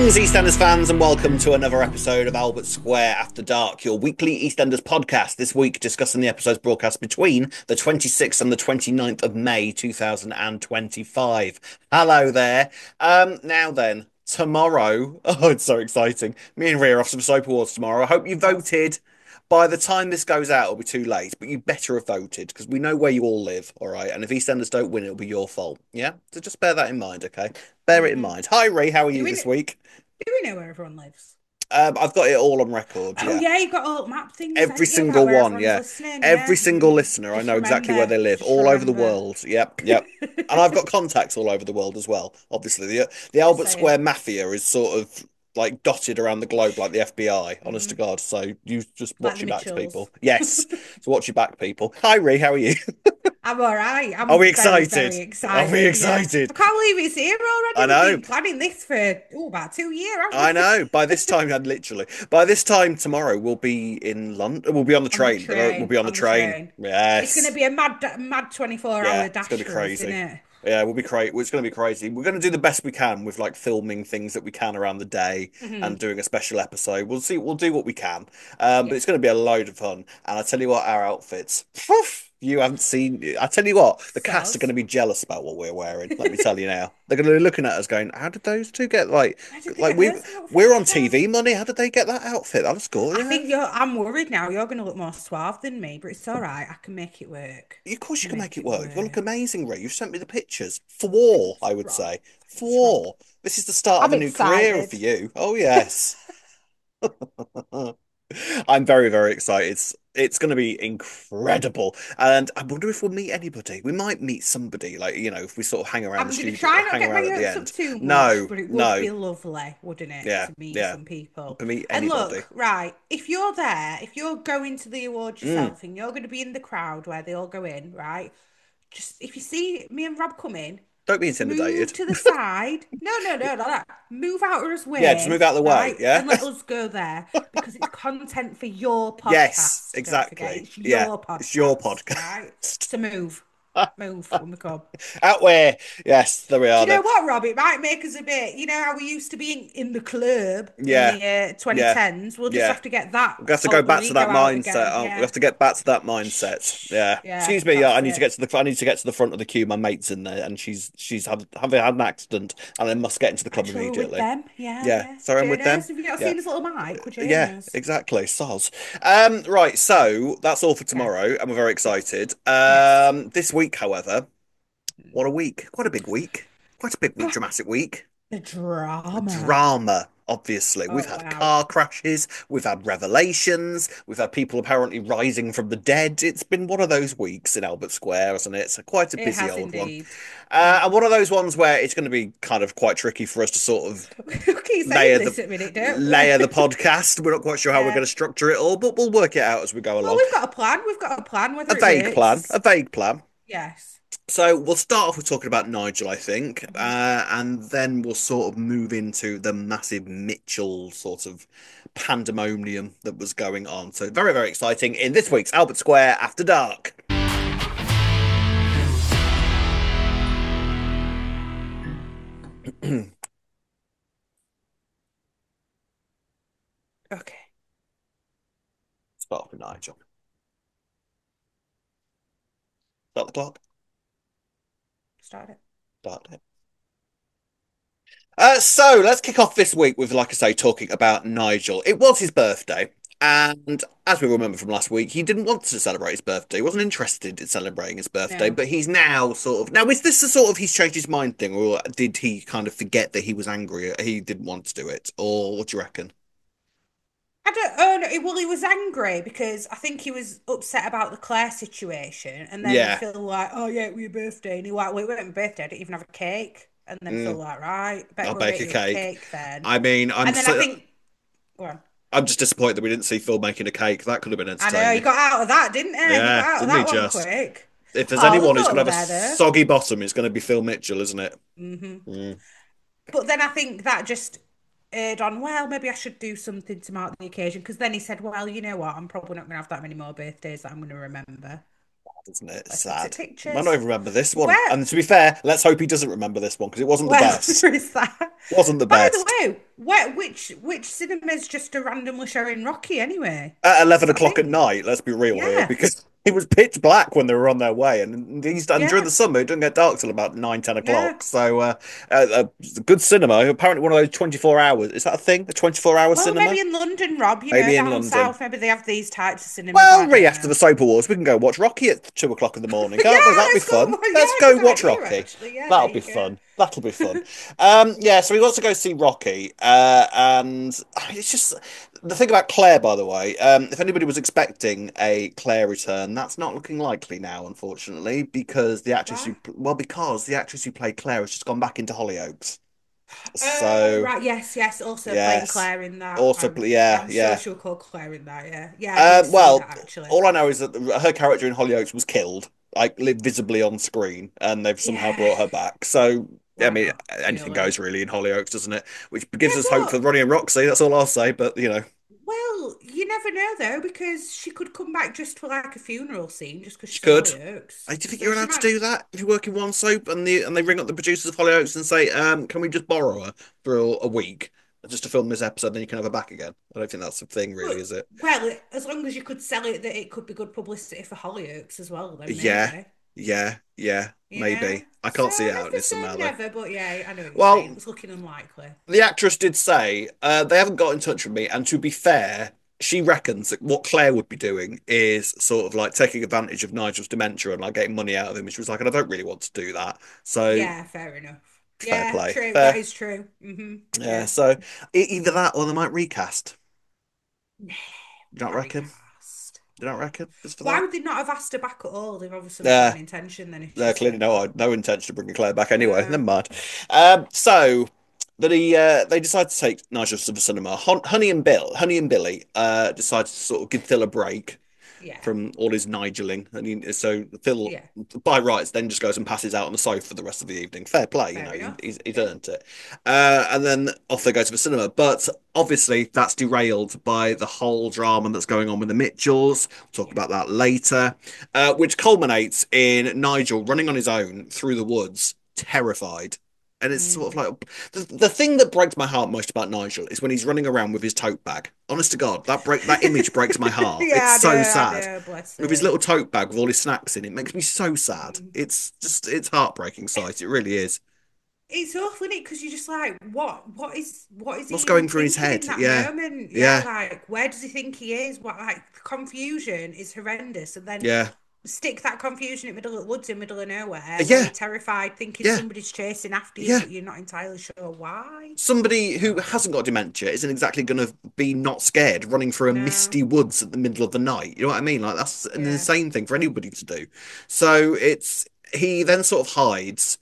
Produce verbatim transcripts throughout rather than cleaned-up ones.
Greetings, EastEnders fans, and welcome to another episode of Albert Square After Dark, your weekly EastEnders podcast. This week, discussing the episodes broadcast between the twenty-sixth and the twenty-ninth of May, two thousand twenty-five. Hello there. Um, now then, tomorrow, oh, it's so exciting. Me and Rhea are off some soap awards tomorrow. I hope you voted. By the time this goes out, it'll be too late, but you better have voted because we know where you all live, all right? And if EastEnders don't win, it'll be your fault. Yeah? So just bear that in mind, okay? Bear it in Mm. mind. Hi, Ray. How are Do you we this kn- week? do we know where everyone lives? Um, I've got it all on record, Oh yeah. yeah, you've got all map things, Every haven't you, about single where one, everyone's yeah. listening? Every Yeah. single Mm. listener, I Just know exactly where remember. they live, Just all over the remember. world. Yep, yep. And I've got contacts all over the world as well, obviously. The the Just Albert saying. Square Mafia is sort of like dotted around the globe like the F B I, honest to Mm. God. So you just Like watch the your backs, Mitchells. people. Yes. So watch your back, people. Hi, Ree, how are you? I'm all right. Are we I'm very, excited? very Are we excited. Yeah. excited? I can't believe it's here I already. We've know. been planning this for oh, about two years, haven't I know. By we? this time, I'd literally. By this time tomorrow, we'll be in London. We'll be on the On the train. We'll train. be on the On the train. train. It's going to Yes. be a mad, mad twenty-four Yeah, hour it's gonna dash be for us, isn't crazy. it? Yeah, we'll be crazy. It's gonna be crazy. We're gonna do the best we can with like filming things that we can around the day Hmm. and doing a special episode. We'll see. We'll do what we can. Um, but Yeah. it's gonna be a load of fun. And I tell you what, our outfits. Poof, you haven't seen. I tell you what, the cast are So, gonna be jealous about what we're wearing. Let me tell you now. They're gonna be looking at us, going, "How did those two get like, where did they like get we those we're outfits on from? T V money? How did they get that outfit? That was I gorgeous. think you're. I'm worried now. You're going to look more suave than me, but it's all right. I can make it work. Of I course you can can make make it it work. You look work. amazing, Ray. You've sent me the pictures. For war, Thanks, I would Rob. say. For Thanks, Rob. war. This is the start of I'm a new career excited. for you. Oh, yes. I'm very, very excited. It's, it's going to be incredible. And I wonder if we'll meet anybody. We might meet somebody, like, you know, if we sort of hang around the I'm going to studio, try not hang get my around at the hopes up end. too much, No, but it would no. be lovely, wouldn't it, Yeah, to meet yeah. some people. To meet And anybody. look, right, if you're there, if you're going to the awards Mm, yourself and you're going to be in the crowd where they all go in, right? Just if you see me and Rob come in, don't be just move intimidated. to the side. No, no, no, no, no. Move out of his Yeah, just move way, out of the way. right? Yeah. And let us go there because it's content for your Yes, podcast. Don't forget, exactly. it's Yeah. your It's your podcast, right? podcast. So move, move when we come. Out where? Yes, there we Do are you then. know what, Rob? It might make us a bit, you know how we used to be in, in the club in Yeah, the uh, yeah, twenty tens? We'll just yeah. have to get that We have to go alter back to ego that out mindset. again. Aren't we? We Yeah. have to get back to that Shh, mindset. shh. Yeah. Yeah, Excuse me. Yeah, I that's need to it. get to the. I need to get to the front of the queue. My mate's in there, and she's she's had having had an accident, and I must get into the club Actually, we're with immediately. them. Yeah, Yeah. yeah. So I'm with them. Journers. Have you not Yeah. seen this little Mike? We're Yeah. journers. Exactly. Soz. Um. Right. So that's all for Yeah. tomorrow, and we're very Yes. excited. Yes. Um. This week, however, what a week! Quite a big week. Quite a big week. Dramatic week. The drama. Drama, obviously. We've Oh, had wow. car crashes, we've had revelations, we've had people apparently rising from the dead. It's been one of those weeks in Albert Square, hasn't it? It's a, quite a It busy has old one. indeed. Uh, Mm. and one of those ones where it's going to be kind of quite tricky for us to sort of We keep saying layer the this at a minute, don't we? layer the podcast. We're not quite sure how we're Yeah. going to structure it all, but we'll work it out as we go Well, along. we've got a plan. We've got a plan, A whether it vague plan, a works. vague plan. Yes. So we'll start off with talking about Nigel, I think, Mhm. uh, and then we'll sort of move into the massive Mitchell sort of pandemonium that was going on. So very, very exciting in this week's Albert Square After Dark. Okay. Start off with Nigel. Start the clock. Start it. Start it. Uh, so let's kick off this week with, like I say, talking about Nigel. It was his birthday, and as we remember from last week, he didn't want to celebrate his birthday. He wasn't interested in celebrating his birthday, No. but he's now sort of now. Is this the sort of he's changed his mind thing, or did he kind of forget that he was angry? He didn't want to do it, or what do you reckon? I don't oh no, well he was angry because I think he was upset about the Claire situation and then Yeah, Phil like, oh yeah, it was your birthday and he like, well, it wasn't my birthday, I didn't even have a cake. And then Phil mm, like, right, better I'll go and bake get a you a cake. cake then. I mean, I'm And then I so think go on. I'm just disappointed that we didn't see Phil making a cake. That could have been I know, he entertaining. got out of that, didn't he? He got Yeah, out of didn't he that one just? quick. If there's Oh, the anyone who's thought going were to have a there though. soggy bottom, it's going to be Phil Mitchell, isn't it? Hmm. Mm. But then I think that just aired on, well, maybe I should do something to mark the occasion. Because then he said, well, you know what? I'm probably not going to have that many more birthdays that I'm going to remember. isn't it? It's Let's look at sad. I don't pictures. even remember this one. Where? And to be fair, let's hope he doesn't remember this one because it wasn't the Well, best. there is that. Wasn't the By the best. way, where, which which cinema's just a randomly showing Rocky anyway? At eleven Does that o'clock at mean? night, let's be real here, Yeah, because it was pitch black when they were on their way, and these and during yeah, the summer it doesn't get dark till about nine, ten yeah. o'clock. So, uh, uh, uh, good cinema. Apparently, one of those twenty-four hours. Is that a thing? A twenty-four hour Well, cinema? maybe in London, Rob, you know, Maybe in down London. south, maybe they have these types of cinemas. Well, I right don't after the know. Soap Awards, we can go watch Rocky at two o'clock in the morning, can't we? Yeah, That'll be let's go. fun. Yeah, Let's go good watch idea, Rocky. actually. Yeah, there That'll be you go. fun. That'll be fun. Um, yeah, so he wants to go see Rocky, uh, and I mean, it's just the thing about Claire, by the way. Um, if anybody was expecting a Claire return, that's not looking likely now, unfortunately, because the actress who, Why? well, because the actress who played Claire has just gone back into Hollyoaks. Uh, So right, yes, yes. Also playing yes, Claire in that. also, I'm, yeah, I'm sure yeah. she'll call Claire in that. Yeah, yeah. I Uh, did see well, that actually. all I know is that her character in Hollyoaks was killed, like li- visibly on screen, and they've somehow Yeah. brought her back. So, I Why mean, not? anything Really? goes really in Hollyoaks, doesn't it? Which gives Yeah, us hope for but Ronnie and Roxy. That's all I'll say. But you know, well, you never know though, because she could come back just for like a funeral scene, just because she she's in could. Hollyoaks. I do you think So you're she allowed to might. do that if you work in one soap and the and they ring up the producers of Hollyoaks and say, um, "Can we just borrow her for a, a week just to film this episode, then you can have her back again?" I don't think that's a thing, really, But is it? well, as long as you could sell it that it could be good publicity for Hollyoaks as well, then Yeah, maybe. yeah, yeah, You know? maybe. I So can't see it never happening say somehow though. never, but yeah, I know what you're saying. Well, It's looking unlikely. the actress did say uh, they haven't got in touch with me, and to be fair, she reckons that what Claire would be doing is sort of like taking advantage of Nigel's dementia and like getting money out of him. And she was like, and I don't really want to do that. So Yeah, fair enough. fair Yeah, play, true. That fair. is true. hmm Yeah. Yeah. So e- either that or they might recast. Nah, Do you not not reckon? recast. Do you not reckon? Just for Why that? would they not have asked her back at all? They've obviously not got Yeah. an intention then if No, she's clearly dead. no, no intention of bringing Claire back anyway. Never No. mind. Um, so that he uh, they decided to take Nigel to the cinema. Hon Honey and Bill, Honey and Billy, uh, decided to sort of give Phil a break Yeah. from all his Nigeling, and he, so Phil, Yeah. by rights, then just goes and passes out on the sofa for the rest of the evening. Fair play, you know, Fair he, enough. he's, he's Yeah. earned it. Uh, and then off they go to the cinema. But obviously, that's derailed by the whole drama that's going on with the Mitchells. We'll talk Yeah. about that later, uh, which culminates in Nigel running on his own through the woods, terrified. And it's sort of Mm. like the, the thing that breaks my heart most about Nigel is when he's running around with his tote bag. Honest to God, that break that image breaks my heart. It's Yeah, I so know, I sad know, bless with his him. little tote bag with all his snacks in. It makes me so sad. Mm. It's just it's heartbreaking sight. It really is. It's awful, isn't it? Because you're just like, what, what is, what is What's he even going through his thinking head? in that Yeah, moment? Yeah, yeah, like, where does he think he is? What, like, confusion is horrendous, and then yeah, stick that confusion in the middle of the woods, in the middle of nowhere, where yeah, you're terrified, thinking yeah, somebody's chasing after you, yeah. but you're not entirely sure why. Somebody who hasn't got dementia isn't exactly going to be not scared running through a No, misty woods at the middle of the night. You know what I mean? Like that's an yeah. insane thing for anybody to do. So it's he then sort of hides,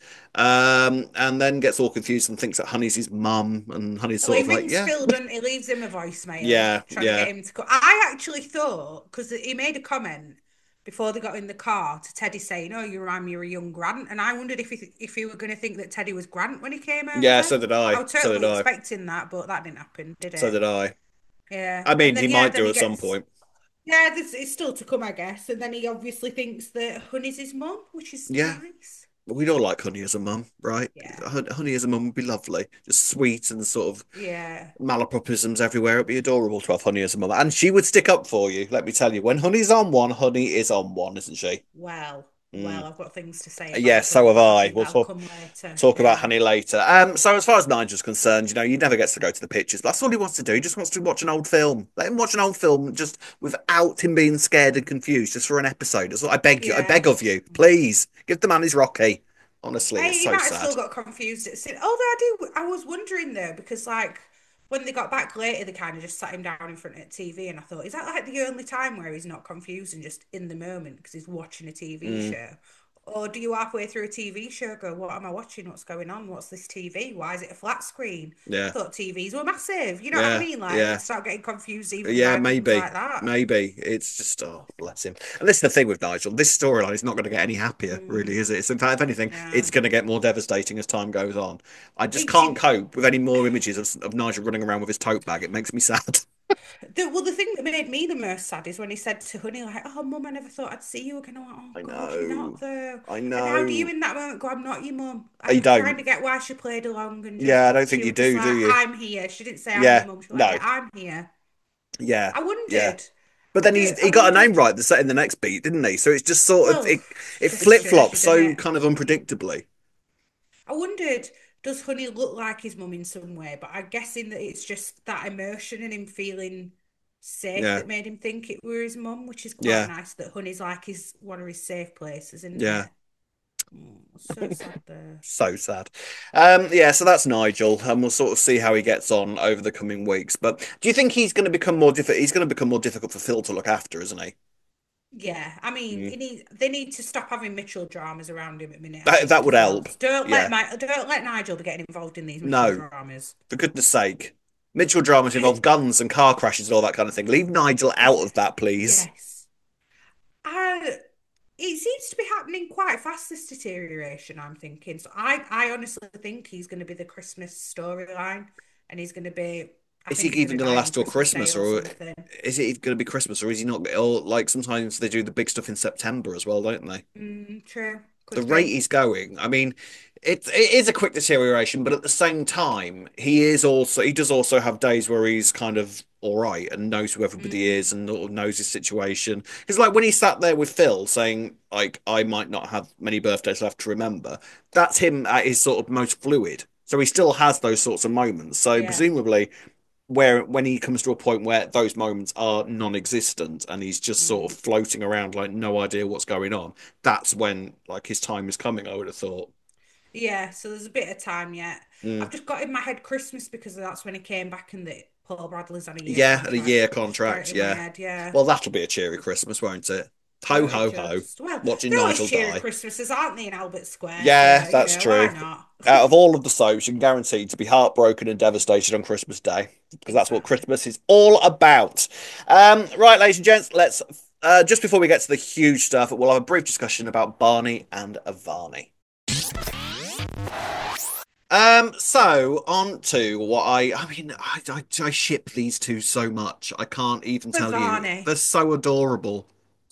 um, and then gets all confused and thinks that Honey's his mum, and Honey's Well, sort he of like, rings yeah, Phil, doesn't he? Leaves him a voicemail yeah, trying to get yeah, him to come. I actually thought, because he made a comment before they got in the car to Teddy saying, "Oh, you remind me of a young Grant," and I wondered if he if he were going to think that Teddy was Grant when he came yeah. over. So did I I. was So did totally I. expecting that, but that didn't happen, did So it? did I. Yeah, I mean, and he then yeah, might then do he at some gets point. yeah, this it's still to come, I guess, and then he obviously thinks that Honey's his mum, which is Yeah, nice. we'd all like Honey as a mum, right? Yeah, Honey as a mum would be lovely, just sweet and sort of yeah. malapropisms everywhere. It'd be adorable to have Honey as a mum, and she would stick up for you. Let me tell you, when Honey's on one, Honey is on one, isn't she? Well, well, Mm. I've got things to say Yeah, about so Honey, have but I I. think We'll that'll talk come later. talk about Yeah. Honey later. Um, so as far as Nigel's concerned, you know, he never gets to go to the pictures. But that's all he wants to do. He just wants to watch an old film. Let him watch an old film just without him being scared and confused, just for an episode. That's what I beg you. I Yeah. beg of you, please give the man his Rocky. Honestly, Hey, it's he so might have still sad. got confused at sin. Although I do, I was wondering though, because like when they got back later, they kind of just sat him down in front of the T V, and I thought, is that like the only time where he's not confused and just in the moment because he's watching a T V Mm, show? Or do you halfway through a T V show go, what am I watching? What's going on? What's this T V? Why is it a flat screen? I yeah, thought T Vs were massive. You know what I yeah, mean? Like yeah. you start getting confused even Yeah, by things maybe, like that. maybe it's just oh, bless him. And this is the thing with Nigel. This storyline is not going to get any happier, really, Mm, is it? It's in fact, if anything, it's no. going to get more devastating as time goes on. I just It, can't it cope with any more images of, of Nigel running around with his tote bag. It makes me sad. The, well, the thing that made me the most sad is when he said to Honey, like, "Oh, Mum, I never thought I'd see you again." I'm like, "Oh I God, you're not know. though." I And how do you know. in that moment go, "I'm not your mum"? You I kind don't. of get why she played along and Yeah, I just don't think she you was just do, do like, you? "I'm here." She didn't say, "I'm your Yeah. mum." She was like, No. "Yeah, I'm here." Yeah. I Yeah. wondered. But I then do. he I he got a name wondered. right the set in the next beat, didn't he? So it's just sort of Well, it it it's just flip flops churchy, doesn't so it? kind of unpredictably. I wondered, does Honey look like his mum in some way? But I'm guessing that it's just that emotion and him feeling safe Yeah. that made him think it were his mum, which is quite Yeah. nice that Honey's like his one of his safe places, isn't Yeah. it? Oh, so sad there. So sad. Um, yeah, so that's Nigel, and we'll sort of see how he gets on over the coming weeks. But do you think he's going to become more difficult? He's going to become more difficult for Phil to look after, isn't he? Yeah, I mean, Mm. he need, they need to stop having Mitchell dramas around him at the minute, I That think, that would as well. help. Don't let Yeah. my don't let Nigel be getting involved in these Mitchell No, dramas. for goodness sake. Mitchell dramas involve guns and car crashes and all that kind of thing. Leave Nigel out Is of that, please. yes. I it seems to be happening quite fast, this deterioration, I'm thinking. So I, I honestly think he's going to be the Christmas storyline and he's going to be, I Is he think he's going even to going to die on last till Christmas Day Christmas, or or something. is it going to be Christmas, or is he not? Or like sometimes they do the big stuff in September as well, don't they? Mm, true. The Could rate be. he's going, I mean, it it is a quick deterioration, but at the same time, he is also he does also have days where he's kind of all right and knows who everybody Mm, is and knows his situation. Because like when he sat there with Phil saying like I might not have many birthdays left to remember, that's him at his sort of most fluid. So he still has those sorts of moments. So yeah. presumably where when he comes to a point where those moments are non-existent and he's just sort Mm, of floating around like no idea what's going on, that's when like his time is coming, I would have thought. yeah. So there's a bit of time yet. Mm. I've just got in my head Christmas because that's when he came back and that Paul Bradley's on a year Yeah, and a year contract. Just got it contract, in my yeah. head. Yeah. Well, that'll be a cheery Christmas, won't it? Ho Won't it ho ho. just? Well, Watching they're always Nigel cheery die. Christmases, aren't they, in Albert Square? Yeah, So, you that's know, why true. not? Out of all of the soaps, you can guarantee to be heartbroken and devastated on Christmas Day because that's what Exactly. Christmas is all about. Um, right, ladies and gents, let's uh, just before we get to the huge stuff, we'll have a brief discussion about Barney and Avani. Um, so on to what I, I mean, I, I, I ship these two so much. I can't even tell you. Bavani. They're so adorable.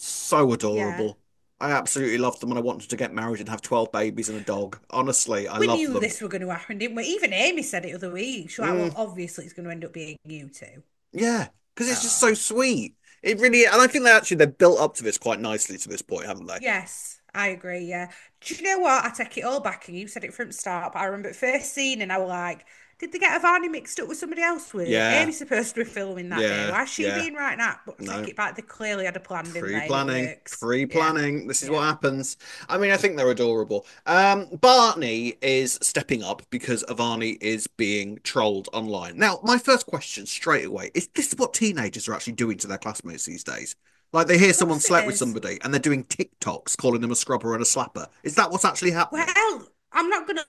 So Yeah. adorable. I absolutely love them and I wanted to get married and have twelve babies and a dog. Honestly, I We love knew them. this were going to happen, didn't we? Even Amy said it the other week. She was like, Mm, well, obviously it's going to end up being you two. yeah, because it's just so Oh. sweet. It really, and I think they actually they've built up to this quite nicely to this point, haven't they? Yes, I agree. Yeah. Do you know what? I take it all back, and you said it from the start. But I remember at first seeing, and I was like, "Did they get Avani mixed up with somebody else? Were Yeah, Amy supposed to be filming that day? yeah, Why is she yeah. being right now?" But I take No. it back. They clearly had a plan, didn't they? And it Pre-planning, works. Yeah, pre-planning. This is what yeah. happens. I mean, I think they're adorable. Um, Barney is stepping up because Avani is being trolled online. Now, my first question straight away is: this what teenagers are actually doing to their classmates these days? Like they hear Of someone course it slept with is. somebody and they're doing TikToks calling them a scrubber and a slapper. Is that what's actually happening? Well, I'm not gonna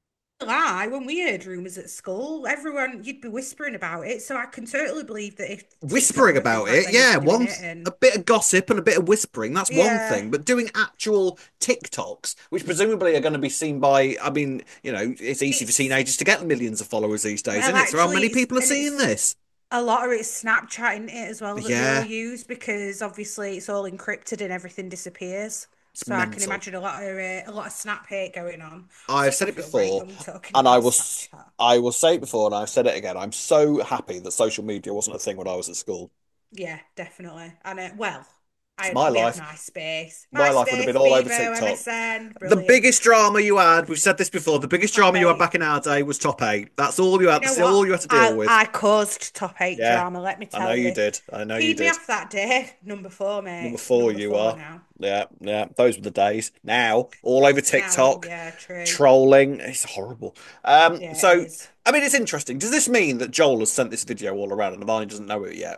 lie. When we heard rumors at school, everyone you'd be whispering about it. So I can totally believe that if TikTok Whispering were thing about back it, then, you'd yeah, be doing one it. a And bit of gossip and a bit of whispering, that's one yeah, thing, but doing actual TikToks, which presumably are going to be seen by, I mean, you know, it's easy for it's teenagers to get millions of followers these days, well, isn't it? So how actually, many it's people are and seeing it's this? a lot of it's Snapchat in it as well that they all Yeah, use because obviously it's all encrypted and everything disappears. it's So I can mental. imagine a lot of uh, a lot of Snap hate going on. I've Also, I said it feel very before, young talking and I about will, Snapchat. I will say it before, and I've said it again. I'm so happy that social media wasn't a thing when I was at school. Yeah, definitely. And uh, well, It's I my we had life. MySpace, My life would have been MySpace, all over Bebo, TikTok. M S N, The brilliant. biggest drama you had, we've said this before, the biggest Top drama you had eight. back in our day was top eight. That's all you Do had. you know That's what? all you had to deal I with. I caused top eight Yeah, drama. Let me I know tell you you. did. I know you Peed me did. off that day. Number four, Number mate. four, Number you four are. now. Yeah, yeah. Those were the days. Now, all over Now, TikTok, yeah, true. trolling. It's horrible. Um, Yeah, it so, is. I mean, it's interesting. Does this mean that Joel has sent this video all around and Navani doesn't know it yet?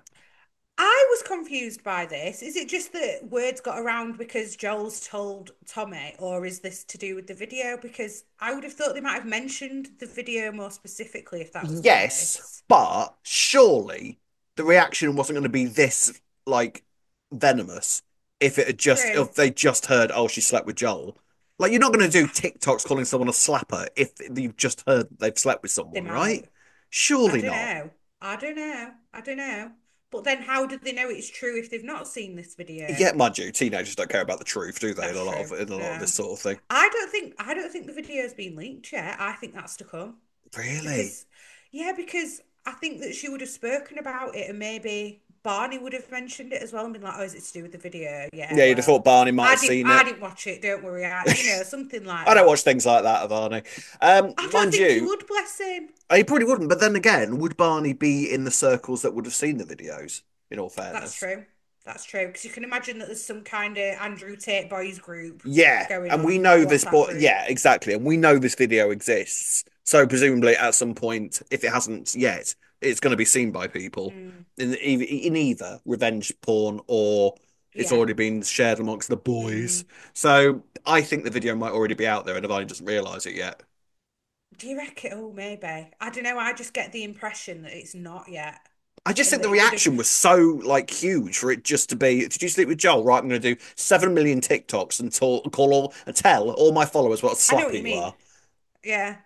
I was confused by this. Is it just that words got around because Joel's told Tommy, or is this to do with the video? Because I would have thought they might have mentioned the video more specifically if that was the Yes, case. but surely the reaction wasn't going to be this, like, venomous if it had just, True. if they just heard, oh, she slept with Joel. Like, you're not going to do TikToks calling someone a slapper if you've just heard they've slept with They someone, right? might. I Surely don't not. know. I don't know. I don't know. But then how do they know it's true if they've not seen this video? Yeah, mind you, teenagers don't care about the truth, do they? In That's a lot true. of in a lot of No. this sort of thing. I don't think I don't think the video's been leaked yet. I think that's to come. Really? Because yeah, because I think that she would have spoken about it and maybe Barney would have mentioned it as well and been like, oh, is it to do with the video? Yeah, Yeah, you'd have well. thought Barney might I have didn't seen I it. didn't watch it, don't worry. I, you know, something like I don't that. watch things like that, Barney. Um, I don't mind think he you, would, bless him. he probably wouldn't. But then again, would Barney be in the circles that would have seen the videos? In all That's fairness, true. That's true. Because you can imagine that there's some kind of Andrew Tate boys group yeah, going and we on in a know this, WhatsApp but group. yeah, exactly, and we know this video exists. So presumably, at some point, if it hasn't yet, it's going to be seen by people Mm, in in either revenge porn or it's yeah. already been shared amongst the boys. Mm. So I think the video might already be out there, and Barney doesn't realize it yet. Do you reckon? Oh, maybe. I don't know. I just get the impression that it's not yet, I just and think that the it would have. reaction was so like huge for it just to be. Did you sleep with Joel? Right, I'm going to do seven million TikToks and talk, call all and tell all my followers what a I know what slapper you you mean. are. Yeah.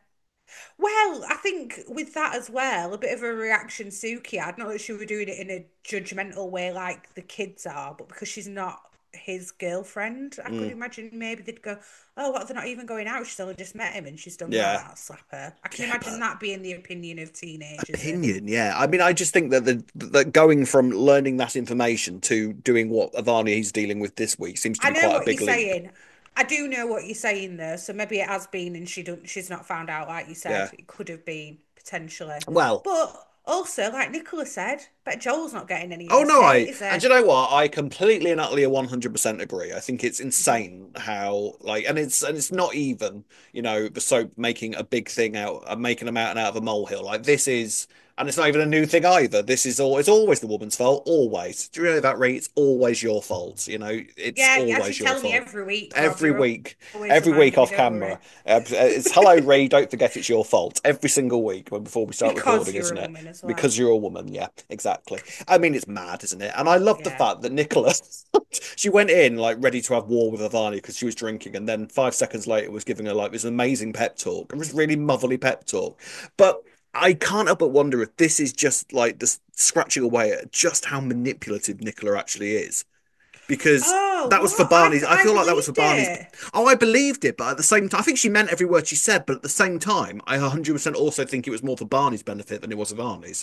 Well, I think with that as well, a bit of a reaction Suki had, not that she was doing it in a judgmental way like the kids are, but because she's not his girlfriend, I could Mm, imagine maybe they'd go, oh, what, they're not even going out, she's only just met him and she's done yeah, that, slap her. I can yeah, imagine but that being the opinion of teenagers and opinion, yeah. I mean, I just think that the that going from learning that information to doing what Avani he's dealing with this week seems to I be know quite a what you're big leap. saying. I do know what you're saying though, so maybe it has been and she don't she's not found out like you said. Yeah. It could have been potentially. Well, But also, like Nicola said, bet Joel's not getting any of oh the no, estate, I is and he? you know what? I completely and utterly one hundred percent agree. I think it's Mhm. insane how like and it's and it's not even, you know, the soap making a big thing out uh, making a mountain out of a molehill. Like this is and it's not even a new thing either. This is all it's always the woman's fault, always. Do you know that, Ree? It's always your fault, you know, it's Yeah, as you always your tell me fault. every week, Rob, Every you're week, always every week reminding me, off don't worry. camera. Uh, it's hello, Ree. Don't forget it's your fault every single week before we start Because recording, you're isn't a it? woman as well. Because you're a woman. Yeah, exactly. I mean, it's mad, isn't it? And I love the Yeah. fact that Nicola, she went in like ready to have war with Ivani because she was drinking, and then five seconds later was giving her like this amazing pep talk. It was really motherly pep talk. But I can't help but wonder if this is just like this scratching away at just how manipulative Nicola actually is. Because Oh, that was for what? I Barney's. th I I feel like that was for believed Barney's. it. Oh, I believed it, but at the same time, I think she meant every word she said. But at the same time, I one hundred percent also think it was more for Barney's benefit than it was for Barney's.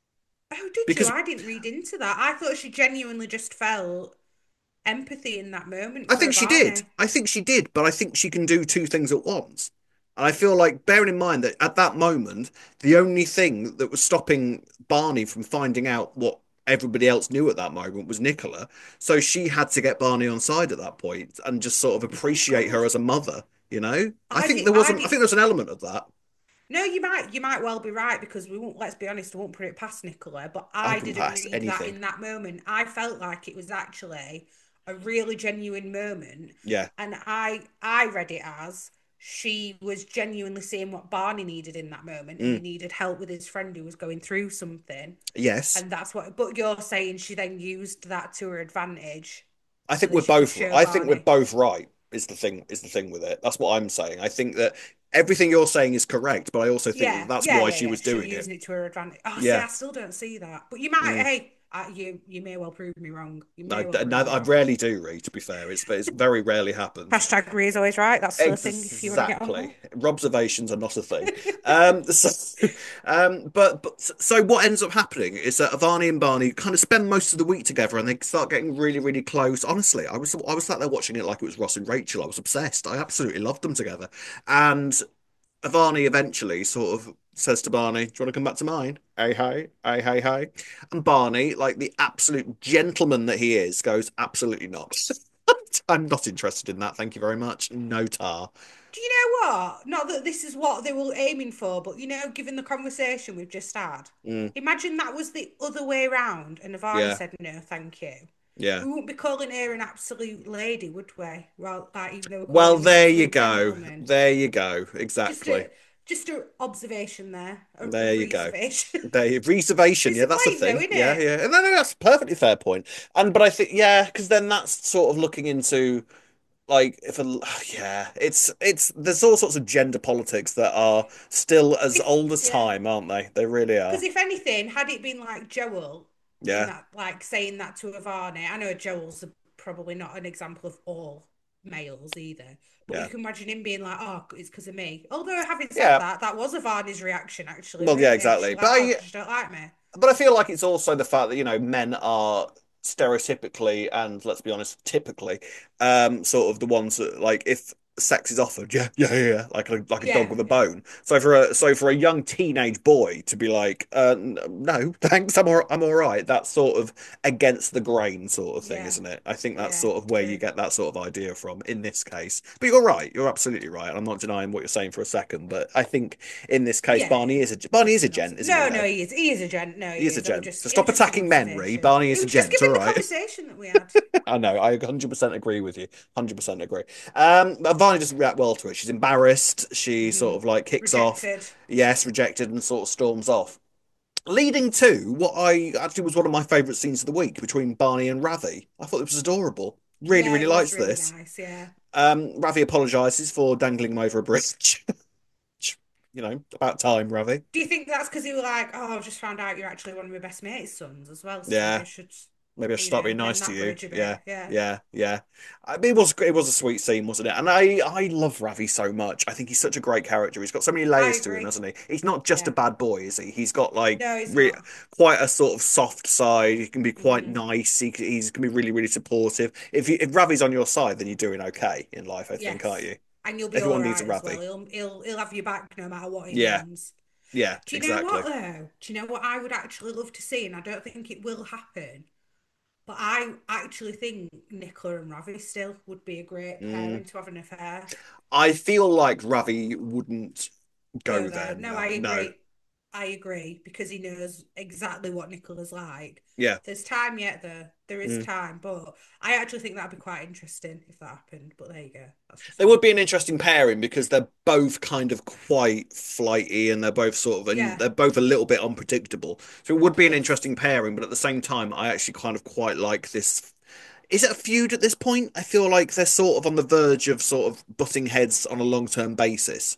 Oh, did you? Because I didn't read into that. I thought she genuinely just felt empathy in that moment I for think she did. Ivana. I think she did, but I think she can do two things at once. And I feel like, bearing in mind that at that moment, the only thing that was stopping Barney from finding out what everybody else knew at that moment was Nicola. So she had to get Barney on side at that point and just sort of Oh appreciate her God. as a mother, you know? I I think did there I wasn't, I did think there's an element of that. No, you might you might well be right because we won't let's be honest, we won't put it past Nicola, but I I wouldn't didn't pass read that anything. in that moment. I felt like it was actually a really genuine moment Yeah. and I I read it as she was genuinely seeing what Barney needed in that moment and he Mm. needed help with his friend who was going through something Yes. and that's what but you're saying she then used that to her advantage I so think that we're she could both, show I think we're Barney. both right is the thing, is the thing with it. That's what I'm saying. I think that everything you're saying is correct, but I also think that Yeah, that's yeah, why yeah, she yeah. was She was doing it. using it to her advantage. Oh, see, Yeah. I still don't see that. But you might, Mm. hey, uh, you you may well prove me wrong. You No, may well no, prove me I wrong. rarely do read, to be fair. It's it's very rarely happens. Hashtag Ree is always right. That's still a thing if you want to get on Exactly. there. Observations are not a thing. Um, so, um, but but so what ends up happening is that Avani and Barney kind of spend most of the week together, and they start getting really, really close. Honestly, I was I was sat there watching it like it was Ross and Rachel. I was obsessed. I absolutely loved them together. And Avani eventually sort of says to Barney, "Do you want to come back to mine? Hey, hey, hey, hey, hey." And Barney, like the absolute gentleman that he is, goes, "Absolutely not. I'm not interested in that. Thank you very much. No tar." Do you know what? Not that this is what they were aiming for, but you know, given the conversation we've just had, Mm, imagine that was the other way around and Navani yeah, said no, thank you. yeah. We wouldn't be calling her an absolute lady, would we? Well, like even though we're calling Well, him an there you absolute go. gentleman. There you go. Just Exactly. a just a observation there, a, a There you go. reservation. There, reservation. It's Yeah, a that's a point though, thing. isn't Yeah, it? yeah. And no, no, that's a perfectly fair point. And but I think yeah, because then that's sort of looking into like if a yeah, it's it's there's all sorts of gender politics that are still as If old as yeah, time, aren't they? They really because are. if anything, had it been like Joel, in Yeah, that, like saying that to Ivani. I know Joel's probably not an example of all males either, but you yeah, can imagine him being like, "Oh, it's because of me." Although, having said yeah. that, that was Ivani's reaction actually, Well, weren't yeah, it? She's exactly. But like, "Oh, I, because you don't like me." but I feel like it's also the fact that, you know, men are stereotypically and let's be honest, typically, um, sort of the ones that like if sex is offered, yeah, yeah, yeah, yeah, like a like a dog Yeah, with a yeah, bone. So for a so for a young teenage boy to be like, uh, no, thanks, I'm all, I'm all right. That's sort of against the grain sort of thing, yeah, isn't it? I think that's yeah. sort of where you True. get that sort of idea from in this case. But you're right, you're absolutely right. I'm not denying what you're saying for a second, but I think in this case, Yeah, Barney yeah. is a Barney is a Obviously not. gent, isn't he? No, Though no, he is. He is a gent. No, he he is a is. I'm gent. just. So It was stop just an attacking men, Ree. observation. Barney It is a was just gent. All given the right. conversation that we had. I know. I one hundred percent agree with you. one hundred percent agree. Um, but Varney doesn't react well to it. She's embarrassed. She sort Hmm. of like kicks off. Rejected. Yes, rejected, and sort of storms off. Leading to what I actually was one of my favourite scenes of the week between Barney and Ravi. I thought it was adorable. Really, Yeah, really it was liked really this. nice. Yeah. Um, Ravi apologises for dangling him over a bridge. You know, about time, Ravi. Do you think that's because you were like, oh, I've just found out you're actually one of my best mate's sons as well, so maybe Yeah, I should, maybe I should you start know, being nice mend to that you. bridge a bit. Yeah, Yeah. yeah, yeah. I mean, it was it was a sweet scene, wasn't it? And I I love Ravi so much. I think he's such a great character. He's got so many I layers to him, agree. hasn't he? He's not just a Yeah. bad boy, is he? He's got like No, he's re not. quite a sort of soft side. He can be quite Hmm. nice. He he's can be really really supportive. If you, if Ravi's on your side, then you're doing okay in life, I think, aren't Yes. you? And you'll be all Everyone needs a right as well. Ravi. He'll he'll he'll have your back no matter what he Yeah, means. yeah, Do you know what exactly. though? Do you know what I would actually love to see? And I don't think it will happen. But I actually think Nicola and Ravi still would be a great Mm. pairing to have an affair. I feel like Ravi wouldn't Go go there there. No, I now. No. agree. I agree because he knows exactly what Nicola's like. Yeah. There's time yet, though. There is Mm. time, but I actually think that'd be quite interesting if that happened. But there you go. That's just They me. would be an interesting pairing because they're both kind of quite flighty and they're both sort of and Yeah, they're both a little bit unpredictable. So it would be an yes. interesting pairing, but at the same time, I actually kind of quite like this. Is it a feud at this point? I feel like they're sort of on the verge of sort of butting heads on a long-term basis.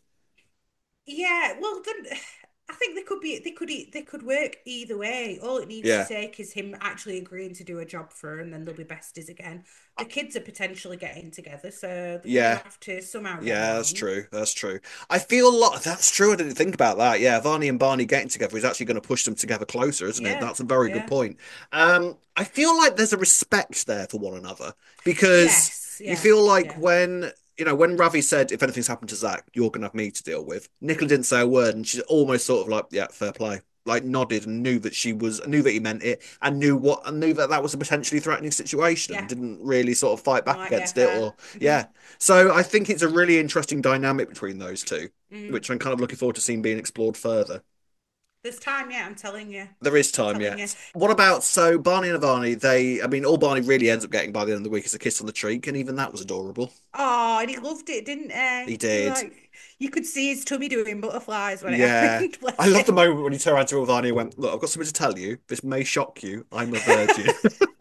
Yeah, well, then I think they could be they could e- they could work either way. All it needs to Yeah. take is him actually agreeing to do a job for her, and then they'll be besties again. The kids are potentially getting together, so they're gonna Yeah. have to somehow get Yeah, that's along. true. That's true. I feel a lot. That's true. I didn't think about that. Yeah, Varney and Barney getting together is actually going to push them together closer, isn't it? Yeah, That's a very good yeah. point. Um, I feel like there's a respect there for one another because Yes, you yeah, feel like yeah. when, you know, when Ravi said, if anything's happened to Zach, you're going to have me to deal with, Nicola didn't say a word and she's almost sort of like, yeah, fair play. Like nodded and knew that she was, knew that he meant it and knew what, and knew that that was a potentially threatening situation and Yeah. didn't really sort of fight I'm back like, yeah, against it fair. or, Hmm. yeah. So I think it's a really interesting dynamic between those two, Mm. which I'm kind of looking forward to seeing being explored further. There's time, yeah, I'm telling you. There is I'm time telling you. yet. What about so Barney and Ivani? They, I mean, all Barney really ends up getting by the end of the week is a kiss on the cheek, and even that was adorable. Oh, and he loved it, didn't He he? He did. like you could see his tummy doing butterflies when it Yeah. happened. I Bless love the him. moment when he turned around to Ivani and went, "Look, I've got something to tell you. This may shock you. I'm a virgin."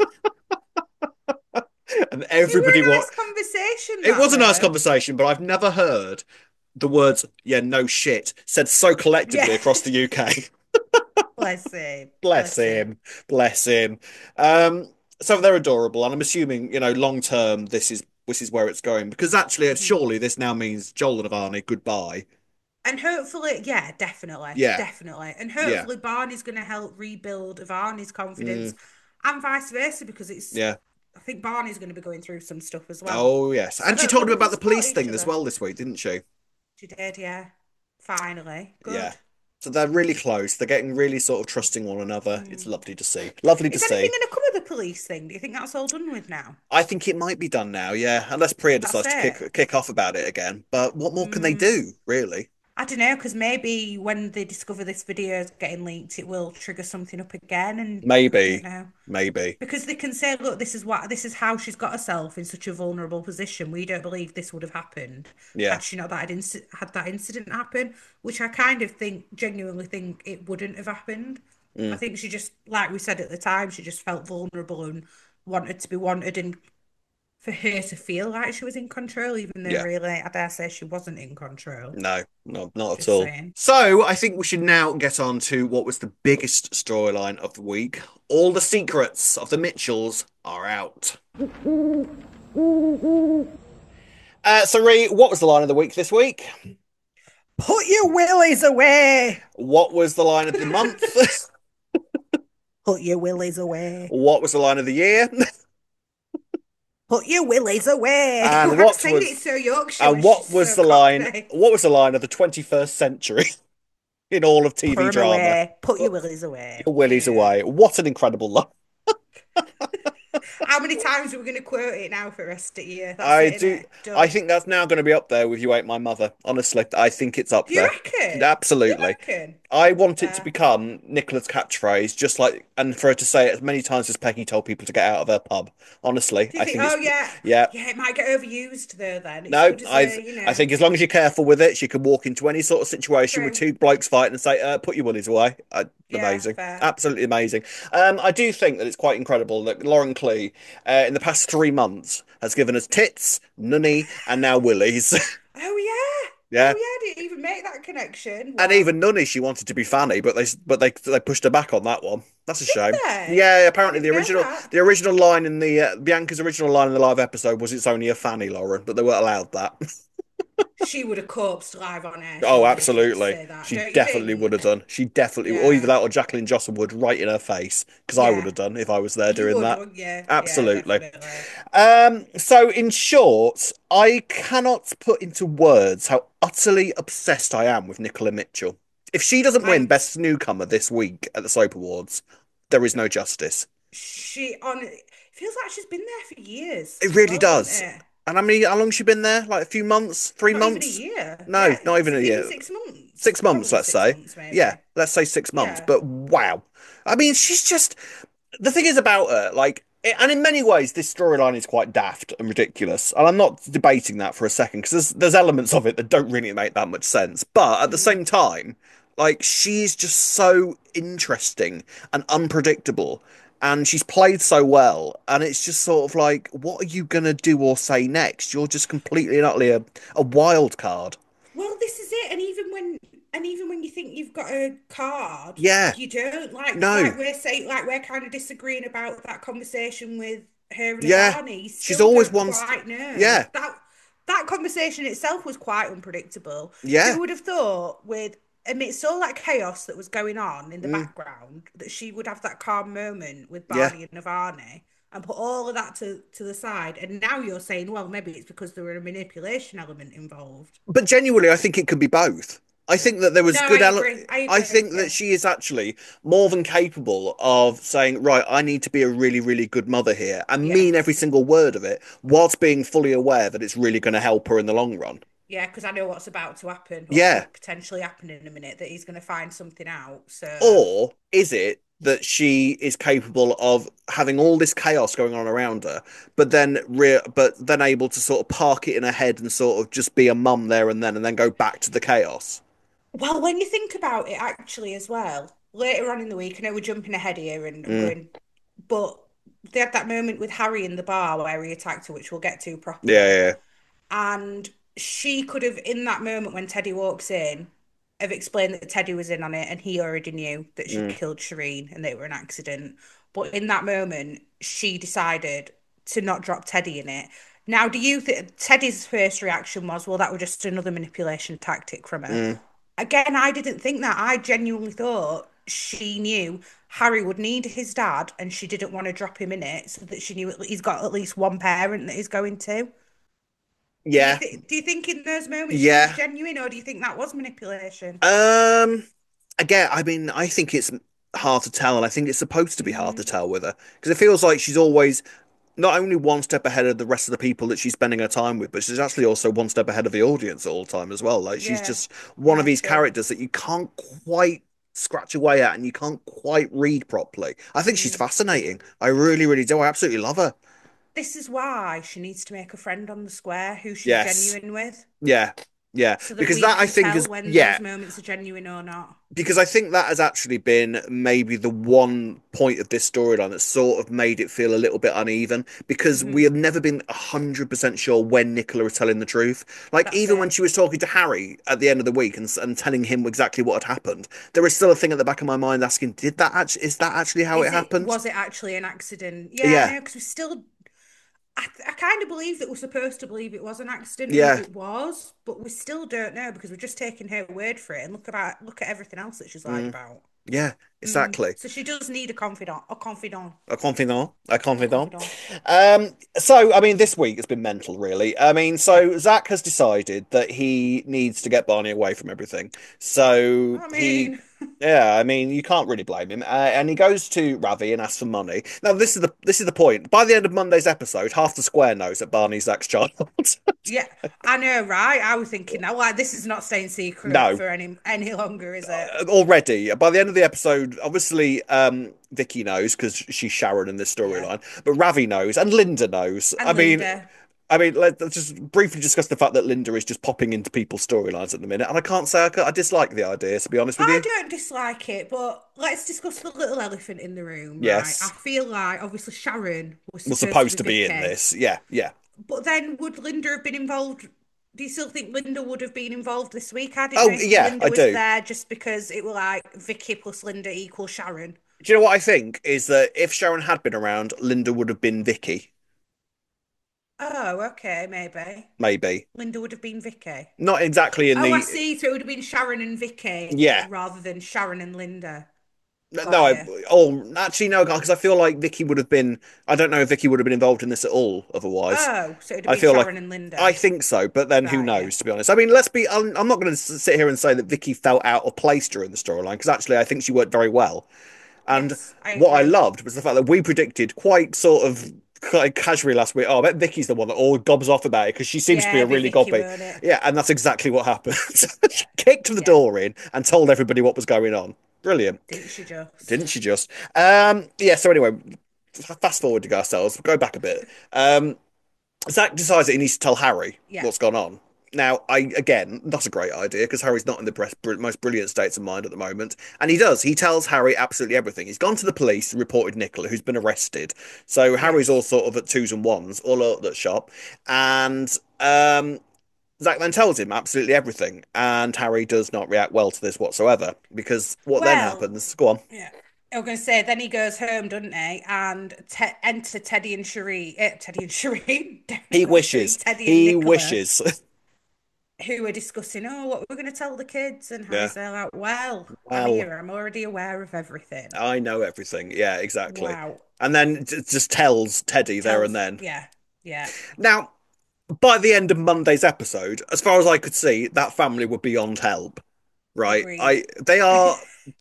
And It were everybody a what nice conversation, it that was a nice though. conversation, but I've never heard the words, yeah, no shit, said so collectively Yeah. across the U K. Bless him. Bless Bless him. him. Bless him. Um, so they're adorable, and I'm assuming, you know, long term, this is this is where it's going because actually, Mhm. surely this now means Joel and Avani goodbye. And hopefully, yeah, definitely, Yeah, definitely. And yeah, hopefully Barney's going to help rebuild Ivani's mm, confidence and vice versa because it's, yeah. I think Barney's going to be going through some stuff as well. Oh yes, So and she told hopefully him they about can the support police each thing as other. well this week, didn't she? She did, yeah. Finally. Yeah. Good. So they're really close. They're getting really sort of trusting one another. It's Mm. lovely to see. Lovely to Is anything see. going to come of the police thing? Do you think that's all done with now? I think it might be done now, yeah, unless Priya That's decides to it. kick kick off about it again. But what more can they Mm. do, really? I don't know, because maybe when they discover this video is getting leaked, it will trigger something up again, and I don't Maybe, know. maybe. Because they can say, look, this is what this is how she's got herself in such a vulnerable position. We don't believe this would have happened Yeah. had she not that inc had that incident happen, which I kind of think genuinely think it wouldn't have happened. I Mm. think she just, like we said at the time, she just felt vulnerable and wanted to be wanted and for her to feel like she was in control, even though Yeah. really, I dare say she wasn't in control. No, no, not at Just all. saying. So I think we should now get on to what was the biggest storyline of the week. All the secrets of the Mitchells are out. Uh, so, Ree, what was the line of the week this week? Put your willies away. What was the line of the month? Put your willies away. What was the line of the year? Put your willies away. And I'm what saying it was so Yorkshire and when she's what was so the line? cockney. What was the line of the twenty-first century in all of Put T V them drama? away. Put your Put willies away. your willies Yeah. away. What an incredible line. How many times are we going to quote it now for the rest of the year? That's I it, do. innit? I Done. think that's now going to be up there with You Ain't My Mother. Honestly, I think it's up Do you there. reckon? You Absolutely. reckon? I want it to Uh, become Nicola's catchphrase, just like, and for her to say it as many times as Peggy told people to get out of her pub. Honestly, do you I think? think Oh it's, yeah, yeah. yeah. It might get overused though. Then it's No, good as I, a, you I know, think as long as you're careful with it, she can walk into any sort of situation with true. two blokes fighting and say, uh, "Put your willies away." Uh, Yeah, amazing, fair. absolutely amazing. Um, I do think that it's quite incredible that Lauren Clee, uh, in the past three months, has given us tits, nunny, and now willies. Oh yeah. Yeah. Oh yeah. I didn't even make that connection. And Wow. even Nunny, she wanted to be Fanny, but they but they they pushed her back on that one. That's a Did shame. they? Yeah, I apparently the didn't know original that. the original line in the uh, Bianca's original line in the live episode was it's only a Fanny, Lauren, but they weren't allowed that. She would have corpsed live on air. She Oh, would have. Let's absolutely. say that. She Don't you definitely would have think? done. She definitely, or either Yeah. that or Jacqueline Johnson would right in her face because I would Yeah. have done if I was there You doing would, that. wouldn't you? Yeah, Absolutely. definitely. Um, so in short, I cannot put into words how utterly obsessed I am with Nicola Mitchell. If she doesn't win I'm Best Newcomer this week at the Soap Awards, there is no justice. she on it feels like she's been there for years It as really well, doesn't does. it? And I mean, how long's she been there? Like a few months? Three Not even a months? year. No, Yeah, not even is a it even year. six months? Six months, Probably let's six say. months, Yeah, maybe. let's say six months. Yeah. But wow. I mean, she's just the thing is about her, like, and in many ways, this storyline is quite daft and ridiculous. And I'm not debating that for a second because there's there's elements of it that don't really make that much sense. But at the Mm. same time, like, she's just so interesting and unpredictable. And she's played so well, and it's just sort of like, what are you gonna do or say next? You're just completely and utterly a, a wild card. Well, this is it. And even when and even when you think you've got a card, Yeah, you don't like no, like we're saying like we're kind of disagreeing about that conversation with her and yeah. Avani. You She's still always don't wants, to, quite know. yeah, That that conversation itself was quite unpredictable. yeah. Who would have thought with amidst all that chaos that was going on in the Mm. background that she would have that calm moment with Yeah. Barney and Avani and put all of that to, to the side. And now you're saying, well, maybe it's because there were a manipulation element involved. But genuinely, I think it could be both. I think that there was No, I good ele agree. I I agree. think that Yeah. she is actually more than capable of saying, right, I need to be a really, really good mother here and mean every Yes. single word of it, whilst being fully aware that it's really going to help her in the long run. Yeah, because I know what's about to happen or Yeah. could potentially happen in a minute that he's going to find something out. So, Or is it that she is capable of having all this chaos going on around her, but then re but then able to sort of park it in her head and sort of just be a mum there and then and then go back to the chaos? well, when you think about it, actually, as well, later on in the week, I know we're jumping ahead here and I'm Mm. going, but they had that moment with Harry in the bar where he attacked her, which we'll get to Yeah, properly. yeah, And she could have, in that moment when Teddy walks in, have explained that Teddy was in on it and he already knew that yeah. she'd Mm. killed Shireen and they were an accident. But in that moment, she decided to not drop Teddy in it. Now, do you think Teddy's first reaction was, well, that was just another manipulation tactic from her? Mm. Again, I didn't think that. I genuinely thought she knew Harry would need his dad and she didn't want to drop him in it so that she knew he's got at least one parent that he's going to. Do you Yeah, think do you think in those moments she was yeah. genuine or do you think that was manipulation? Um, again, I mean, I think it's hard to tell, and I think it's supposed to be hard to Mm, tell with her because it feels like she's always not only one step ahead of the rest of the people that she's spending her time with, but she's actually also one step ahead of the audience at all time as well. Like she's yeah, just one of yeah, these true. characters that you can't quite scratch away at and you can't quite read properly. I think she's Mm. fascinating. I really, really do. I absolutely love her. This is why she needs to make a friend on the square who she's Yes. genuine with. Yeah. Yeah, so that because we that I can think tell is when yeah, those moments are genuine or not. because I think that has actually been maybe the one point of this storyline that sort of made it feel a little bit uneven because we Hmm. have never been one hundred percent sure when Nicola was telling the truth. Like, That's even when it. she was talking to Harry at the end of the week and, and telling him exactly what had happened, there is still a thing at the back of my mind asking, did that actually, is that actually how it Is it, happened? was it actually an accident? Yeah, Yeah, no, because we still, I, I kind of believe that we're supposed to believe it was an accident and that yeah. it was, but we still don't know because we're just taking her word for it and look about look at everything else that she's lied Mm, about. yeah, Mm. exactly. So she does need a confidant, a confidant, A confidant, a a confidant. confidant. Um, so I mean, this week has been mental, really. I mean, Yeah. so Zach has decided that he needs to get Barney away from everything. So I he, mean, yeah, I mean, you can't really blame him. Uh, and he goes to Ravi and asks for money. Now, this is the this is the point. By the end of Monday's episode, half the square knows that Barney's Zach's child. yeah, I know, right? I was thinking that, like, this is not staying secret No, for any any longer, is it? already by the end of the episode, obviously, um, Vicky knows because she's Sharon in this Yeah. storyline, but Ravi knows and Linda knows. I And mean, Linda. I mean, let's just briefly discuss the fact that Linda is just popping into people's storylines at the minute, and I can't say I, I dislike the idea, to be honest with I you. don't dislike it, but let's discuss the little elephant in the room, right? I Yes, feel like obviously Sharon was we're supposed to be supposed to be in Vicky, this. Yeah, yeah. but then would Linda have been involved? Do you still think Linda would have been involved this week? I didn't know Oh, if yeah, Linda I was do. there just because it was like Vicky plus Linda equals Sharon. Do you know what I think is that if Sharon had been around, Linda would have been Vicky, Oh, okay, maybe. maybe. Linda would have been Vicky. Not exactly in Oh, I the. see. So it would have been Sharon and Vicky Yeah, rather than Sharon and Linda. no, Got I, you. oh, actually, no, because I feel like Vicky would have been. I don't know if Vicky would have been involved in this at all otherwise. Oh, so it would have I been feel like Sharon and I Linda. think so, but then who Right, yeah. knows? To be honest, I mean, let's be. I'm, I'm not going to sit here and say that Vicky felt out of place during the storyline because actually, I think she worked very well. And Yes, I what I agree. loved was the fact that we predicted quite sort of quite casually last week. Oh, I bet Vicky's the one that all gobs off about it because she seems to be Yeah, a it'd be really Vicky, gobby. won't it? Yeah, and that's exactly what happened. She kicked the Yeah, door in and told everybody what was going on. Brilliant, didn't she didn't just? she just? Um, yeah. So anyway, fast forward to ourselves. Go back a bit. Um, Zach decides that he needs to tell Harry Yeah, what's gone on. Now, I again, that's a great idea because Harry's not in the best, most brilliant states of mind at the moment, and he does. He tells Harry absolutely everything. He's gone to the police and reported Nicola, who's been arrested. So Harry's all yes. sort of at twos and ones, all at that shop, and um, Zach then tells him absolutely everything, and Harry does not react well to this whatsoever because what then Well, happens? Go on. yeah. I was going to say, then he goes home, doesn't he? And te enter Teddy and Shireen, eh, Teddy and Shireen, He definitely not Shireen, wishes. Teddy and He Nicola, wishes. who are discussing, oh, what we're going to tell the kids. And Yeah. Harry's there like, well, I'm Well, here. I'm already aware of everything. I know everything. Yeah, exactly. Wow. And then j- just tells Teddy there and Tells, then. yeah, yeah. Now, by the end of Monday's episode, as far as I could see, that family were beyond help, right? Agreed. I they are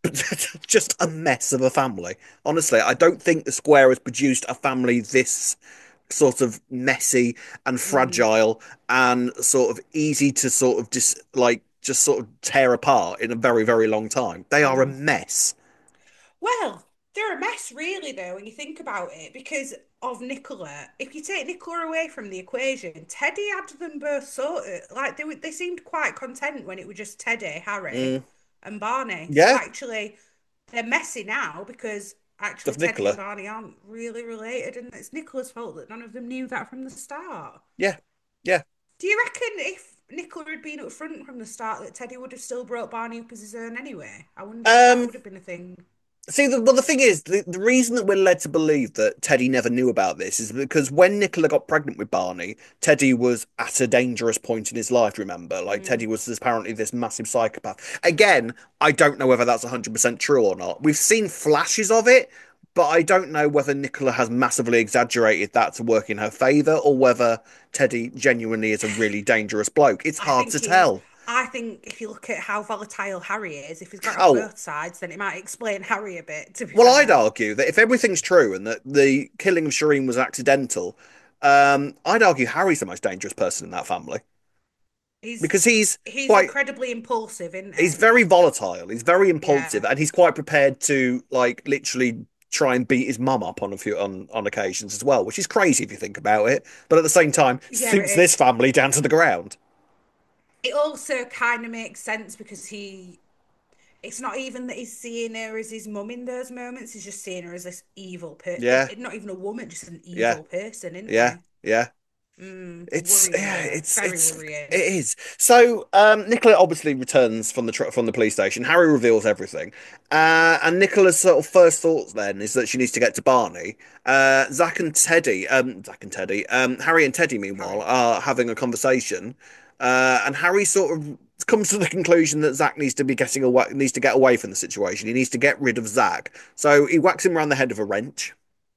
just a mess of a family. Honestly, I don't think the Square has produced a family this sort of messy and Mm, fragile and sort of easy to sort of just like just sort of tear apart in a very, very long time. They are a mm. mess. Well, they're a mess, really, though, when you think about it, because of Nicola. If you take Nicola away from the equation, Teddy had them both sorted. Like they were, they seemed quite content when it was just Teddy, Harry, Mm, and Barney. So yeah, actually, they're messy now because actually of Teddy and Nicola. Barney aren't really related, and it's Nicola's fault that none of them knew that from the start. Yeah, yeah. Do you reckon if Nicola had been up front from the start that Teddy would have still brought Barney up as his own anyway? I wonder if that Um, would have been a thing. See, the, well, the thing is, the, the reason that we're led to believe that Teddy never knew about this is because when Nicola got pregnant with Barney, Teddy was at a dangerous point in his life, remember? Like, Mm. Teddy was this, apparently this massive psychopath. Again, I don't know whether that's one hundred percent true or not. We've seen flashes of it, but I don't know whether Nicola has massively exaggerated that to work in her favour or whether Teddy genuinely is a really dangerous bloke. It's I hard think to he is. tell. I think if you look at how volatile Harry is, if he's got it on Oh, both sides, then it might explain Harry a bit, to be well, I'd fair. argue that if everything's true and that the killing of Shireen was accidental, um, I'd argue Harry's the most dangerous person in that family He's because he's he's quite incredibly impulsive, isn't he's he? very volatile, he's very impulsive, Yeah. and he's quite prepared to like literally try and beat his mum up on a few on on occasions as well, which is crazy if you think about it. But at the same time, Yeah, it suits this is. family down to the ground. it also kind of makes sense because he it's not even that he's seeing her as his mum in those moments. He's just seeing her as this evil person. Yeah, Not even a woman, just an yeah, evil person, isn't yeah, he? yeah. Mm, It's worrying yeah, though. it's Very it's worrying. it is. So um, Nicola obviously returns from the tr from the police station. Harry reveals everything, uh, and Nicola's sort of first thoughts then is that she needs to get to Barney. Uh, Zach and Teddy, um, Zach and Teddy, um, Harry and Teddy, meanwhile, Harry. are having a conversation, uh, and Harry sort of comes to the conclusion that Zach needs to be getting away, needs to get away from the situation. He needs to get rid of Zach, so he whacks him around the head with a wrench,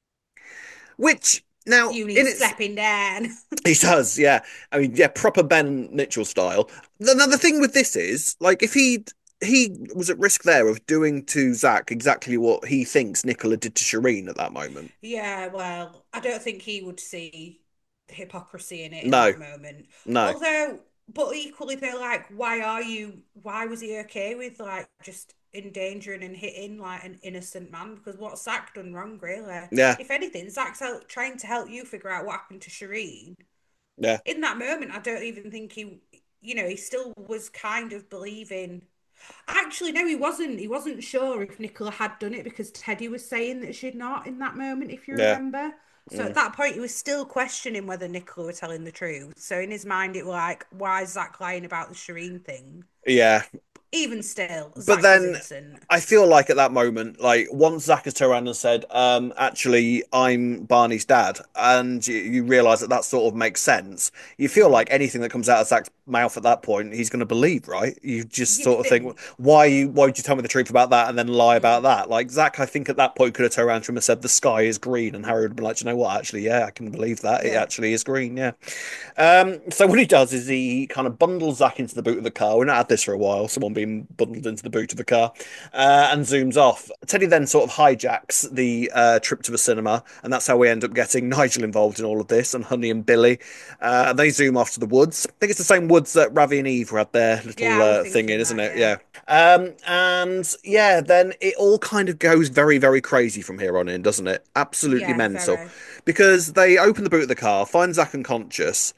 which. Now, You in need its slapping down. he does, yeah. I mean, yeah, proper Ben Mitchell style. Now, the thing with this is, like, if he he was at risk there of doing to Zach exactly what he thinks Nicola did to Shireen at that moment. Yeah, well, I don't think he would see the hypocrisy in it in No, that moment. no, Although, but equally, they're like, why are you, why was he okay with like just endangering and hitting like an innocent man? Because what's Zach done wrong, really? yeah, If anything, Zach's help, trying to help you figure out what happened to Shireen. yeah, In that moment, I don't even think he, you know, he still was kind of believing. Actually, no, he wasn't. He wasn't sure if Nicola had done it because Teddy was saying that she'd not in that moment, if you yeah, remember. So at mm, that point, he was still questioning whether Nicola were telling the truth. So in his mind, it was like, why is Zach lying about the Shireen thing? yeah. Even still, But Zach was then innocent. I feel like at that moment, like once Zach has turned around and said, um, actually, I'm Barney's dad, and you, you realize that that sort of makes sense, you feel Mm. like anything that comes out of Zach's mouth at that point, he's going to believe, right? You just You'd sort of think, think. why you, why would you tell me the truth about that and then lie about Mm. that? Like Zach, I think at that point could have turned around to him and said, the sky is green, and Harry would have been like, "Do you know what? Actually, yeah, I can believe that. It Yeah. actually is green, yeah. Um, so what he does is he kind of bundles Zach into the boot of the car. We've not had this for a while, someone being bundled into the boot of the car, uh, and zooms off. Teddy then sort of hijacks the uh, trip to the cinema, and that's how we end up getting Nigel involved in all of this, and Honey and Billy. Uh, and they zoom off to the woods. I think it's the same woods that Ravi and Eve had their Yeah, little I was uh, thing in, thinking isn't that. it? Yeah. Yeah. Um, and yeah, then it all kind of goes very, very crazy from here on in, doesn't it? Absolutely Yeah, mental. very. Because they open the boot of the car, find Zach unconscious,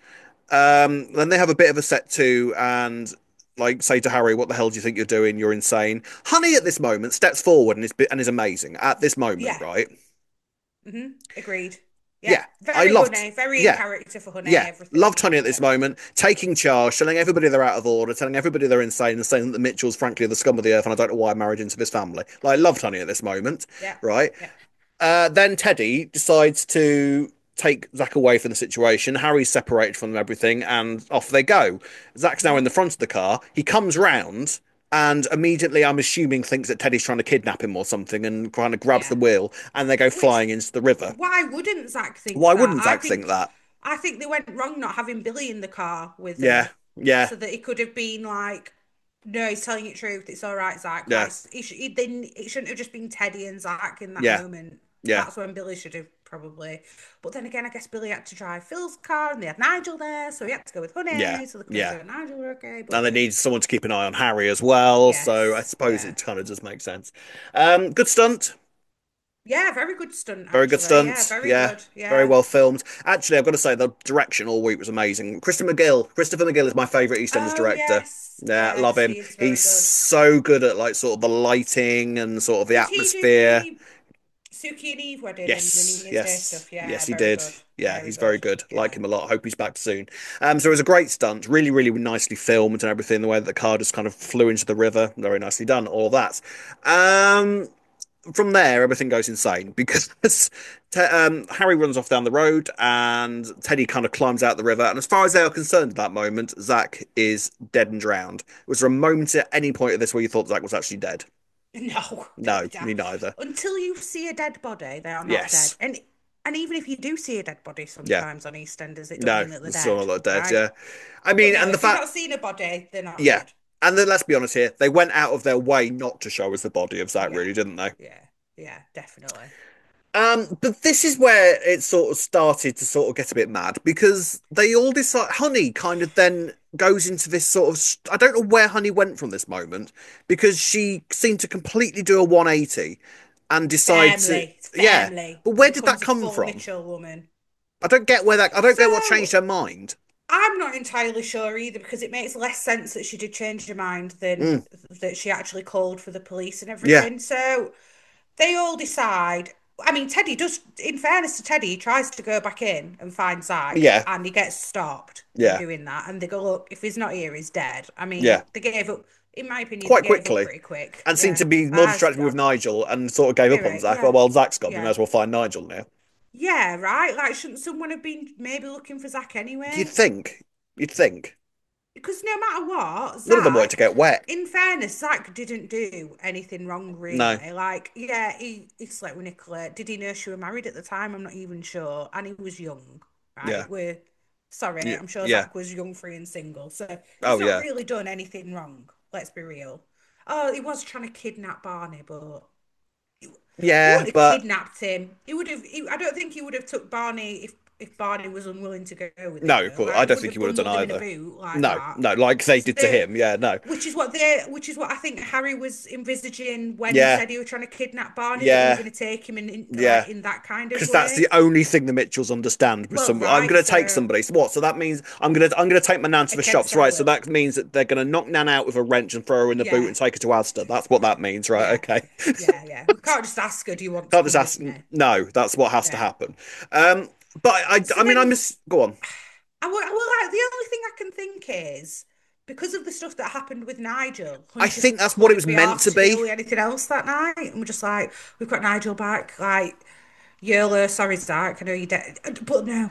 um, then they have a bit of a set to and like say to Harry, "What the hell do you think you're doing? You're insane." Honey at this moment steps forward and is and is amazing at this moment, Yeah. right? Mm-hmm. Agreed. Yeah. Yeah, I Very loved. Honey. Very in Yeah, character for Honey. yeah, loved Everything. Honey at this Yeah. moment, taking charge, telling everybody they're out of order, telling everybody they're insane, and saying that the Mitchells, frankly, are the scum of the earth, and I don't know why I married into this family. Like, loved Honey at this moment, Yeah. right? Yeah. Uh, then Teddy decides to take Zach away from the situation. Harry's separated from everything, and off they go. Zach's now Mm-hmm. in the front of the car. He comes round and immediately, I'm assuming, thinks that Teddy's trying to kidnap him or something and kind of grabs the Yeah. wheel, and they go Which, flying into the river. why wouldn't Zach think Why that? wouldn't I Zach think think, that? I think they went wrong not having Billy in the car with Yeah, them, yeah, so that he could have been like, "No, he's telling you the truth. It's all right, Zach." yeah, Like, he, sh- he didn't. It shouldn't have just been Teddy and Zach in that yeah, moment. yeah, That's when Billy should have probably. But then again, I guess Billy had to drive Phil's car, and they had Nigel there, so he had to go with yeah, Honey, so they could make yeah. sure Nigel were okay. But And they need someone to keep an eye on Harry as well, so I yes, suppose yeah, it kind of does make sense. Um, good stunt. yeah, very good stunt Very good actually. Yeah, stunt. very Yeah. good. Very Yeah. well filmed. Actually, I've got to say, the direction all week was amazing. Christopher McGill. Christopher McGill is my favourite EastEnders Oh director. yes, Yeah, love yes, him. he is very He's good. so good at like sort of the lighting and sort of the Did he do atmosphere. the Suki and Eve wedding and the New Yes, Year's Day yes, stuff? Yeah, yes, he very did. good. Yeah, Very he's very good. good. Like Yeah. him a lot. Hope he's back soon. Um, so it was a great stunt. Really, really nicely filmed and everything. The way that the car just kind of flew into the river. Very nicely done. All of that. Um, from there, everything goes insane because Te um, Harry runs off down the road and Teddy kind of climbs out the river. And as far as they are concerned at that moment, Zach is dead and drowned. Was there a moment at any point of this where you thought Zach was actually dead? No, No, me neither. until you see a dead body, they are not dead. Yes. And and even if you do see a dead body Yeah. sometimes on EastEnders, it don't No, mean that they're it's still dead, not dead. right? Yeah. I But mean, no, and the if you've fact, not seen a body, they're not yeah. dead. And then let's be honest here, they went out of their way not to show us the body of Zach, Yeah, really, didn't they? yeah, yeah, definitely. Um, but this is where it sort of started to sort of get a bit mad because they all decide Honey kind of then goes into this sort of st- I don't know where Honey went from this moment because she seemed to completely do a one eighty and decide to Family, yeah. family. But where did that Becomes a come full from? Mitchell woman. I don't get where that I don't get what So changed her mind. I'm not entirely sure either because it makes less sense that she did change her mind than Mm, that she actually called for the police and yeah, everything. So they all decide. I mean, Teddy does, in fairness to Teddy, he tries to go back in and find Zach yeah, and he gets stopped from yeah, doing that. And they go, look, if he's not here, he's dead. I yeah. mean, they gave up, in my opinion, they Quite gave up quickly. pretty quick. And seemed Yeah. to be more As, distracted with Nigel and sort of gave up on anyway, Zach. Oh, yeah. well, Zach's gone. We may Yeah. as well find Nigel now. Yeah, right. Like, shouldn't someone have been maybe looking for Zach You'd anyway? think. You'd think. Because no matter what, None of them wanted to Zach, get wet. in fairness, Zach didn't do anything wrong, No. really. Like, yeah, he, he slept with Nicola. Did he know she was married at the time? I'm not even sure. And he was young, Yeah. right? We're sorry, Yeah. I'm sure Yeah. Zach was young, free, and single. So Oh, he's not yeah. really done anything wrong. Let's be real. Oh, he was trying to kidnap Barney, but he, he Yeah, wouldn't have but kidnapped him. He would have. He, I don't think he would have took Barney if if Barney was unwilling to go with him, no, though. cool. I Like, he don't wouldn't think he have would have done bundled him in a either. boot like No, that. no, like they So did to they, him. Yeah, no. which is what they, which is what I think Harry was envisaging when he Yeah, said he was trying to kidnap Barney, that they were yeah, going to take him in, in yeah. like in that kind of Because that's the way. only thing the Mitchells understand with Well, some. I'm right, going to take so somebody. So what? So that means I'm going to I'm going to take my nan to the against shops, her right? So will. that means that they're going to knock Nan out with a wrench and throw her in the boot Yeah, and take her to Asda. That's what that means, right? yeah, Okay. yeah, yeah. We can't just ask her, "Do you want to Can't just come with ask. me?" No, that's what has to Yeah. happen. Um, but I, So I mean, I then, miss. Go on. I well, like the only thing I can think is because of the stuff that happened with Nigel, I Honey think just that's what it was couldn't be meant to asked to deal be. with anything else that night, and we're just like, "We've got Nigel back." Like, Yola, sorry, Zach, I know you're dead, but no,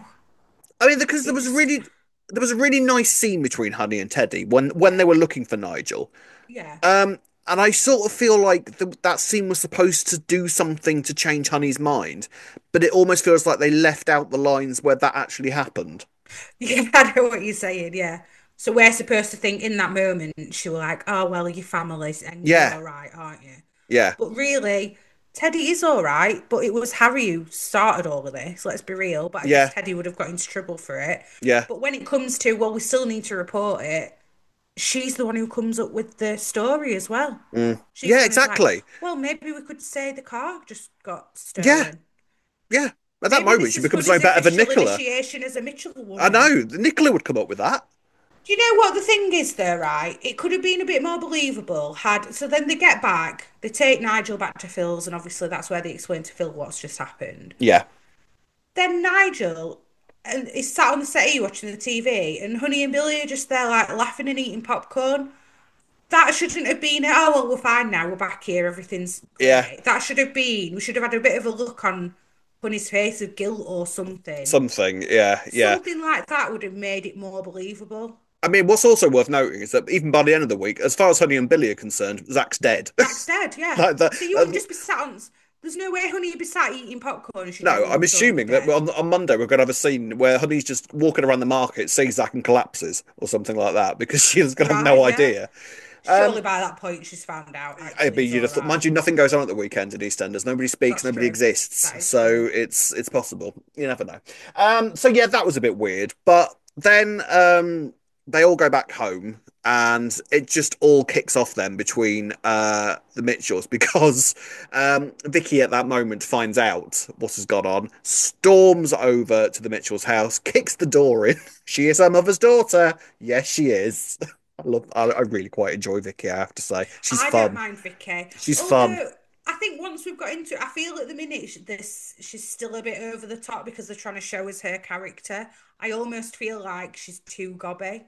I mean, because there was a it's really there was a really nice scene between Honey and Teddy when when they yeah, were looking for Nigel. yeah. Um, and I sort of feel like the, that scene was supposed to do something to change Honey's mind, but it almost feels like they left out the lines where that actually happened. Yeah, I know what you're saying. Yeah. So we're supposed to think in that moment, she was like, oh, well, your family and you're Yeah, all right, aren't you? yeah, But really, Teddy is all right. But it was Harry who started all of this, let's be real. But I guess yeah, Teddy would have got into trouble for it. yeah, But when it comes to, well, we still need to report it, she's the one who comes up with the story as well. mm. She's the Yeah, one who's like, exactly. well, maybe we could say the car just got Yeah, stolen. yeah. At that Maybe moment, this she is becomes no Honey's better than official Nicola. initiation as a Mitchell I woman. know. Nicola would come up with that. Do you know what the thing is though, right? It could have been a bit more believable had so then they get back, they take Nigel back to Phil's, and obviously that's where they explain to Phil what's just happened. Yeah, Then Nigel and is sat on the settee watching the T V, and Honey and Billy are just there like laughing and eating popcorn. That shouldn't have been, oh well, we're fine now, we're back here, everything's yeah. great. That should have been, we should have had a bit of a look on Honey's face of guilt or something. Something. Yeah, yeah. Something like that would have made it more believable. I mean, what's also worth noting is that even by the end of the week, as far as Honey and Billy are concerned, Zach's dead. Zach's dead, yeah. Like that. So you wouldn't Uh, just be sat on. There's no way Honey would be sat eating popcorn and she'd know no, all I'm of a sudden he was assuming that dead. on, on Monday we're going to have a scene where Honey's just walking around the market, sees Zach and collapses or something like that because she's going to have Right, no yeah. idea. Surely Um, by that point she's found out I actually mean, it's you'd all have thought, right. mind you, nothing goes on at the weekend in EastEnders. Nobody speaks, That's nobody true. exists, That is so true. it's it's possible. You never know. Um, so yeah, that was a bit weird, but then um, they all go back home, and it just all kicks off then between uh the Mitchells because um Vicky at that moment finds out what has gone on, storms over to the Mitchells' house, kicks the door in. She is her mother's daughter. Yes, she is. I love. I, I really quite enjoy Vicky. I have to say, she's I don't fun. mind Vicky. She's fun. Although I think once we've got into it, I feel at the minute sh- this she's still a bit over the top because they're trying to show us her character. I almost feel like she's too gobby.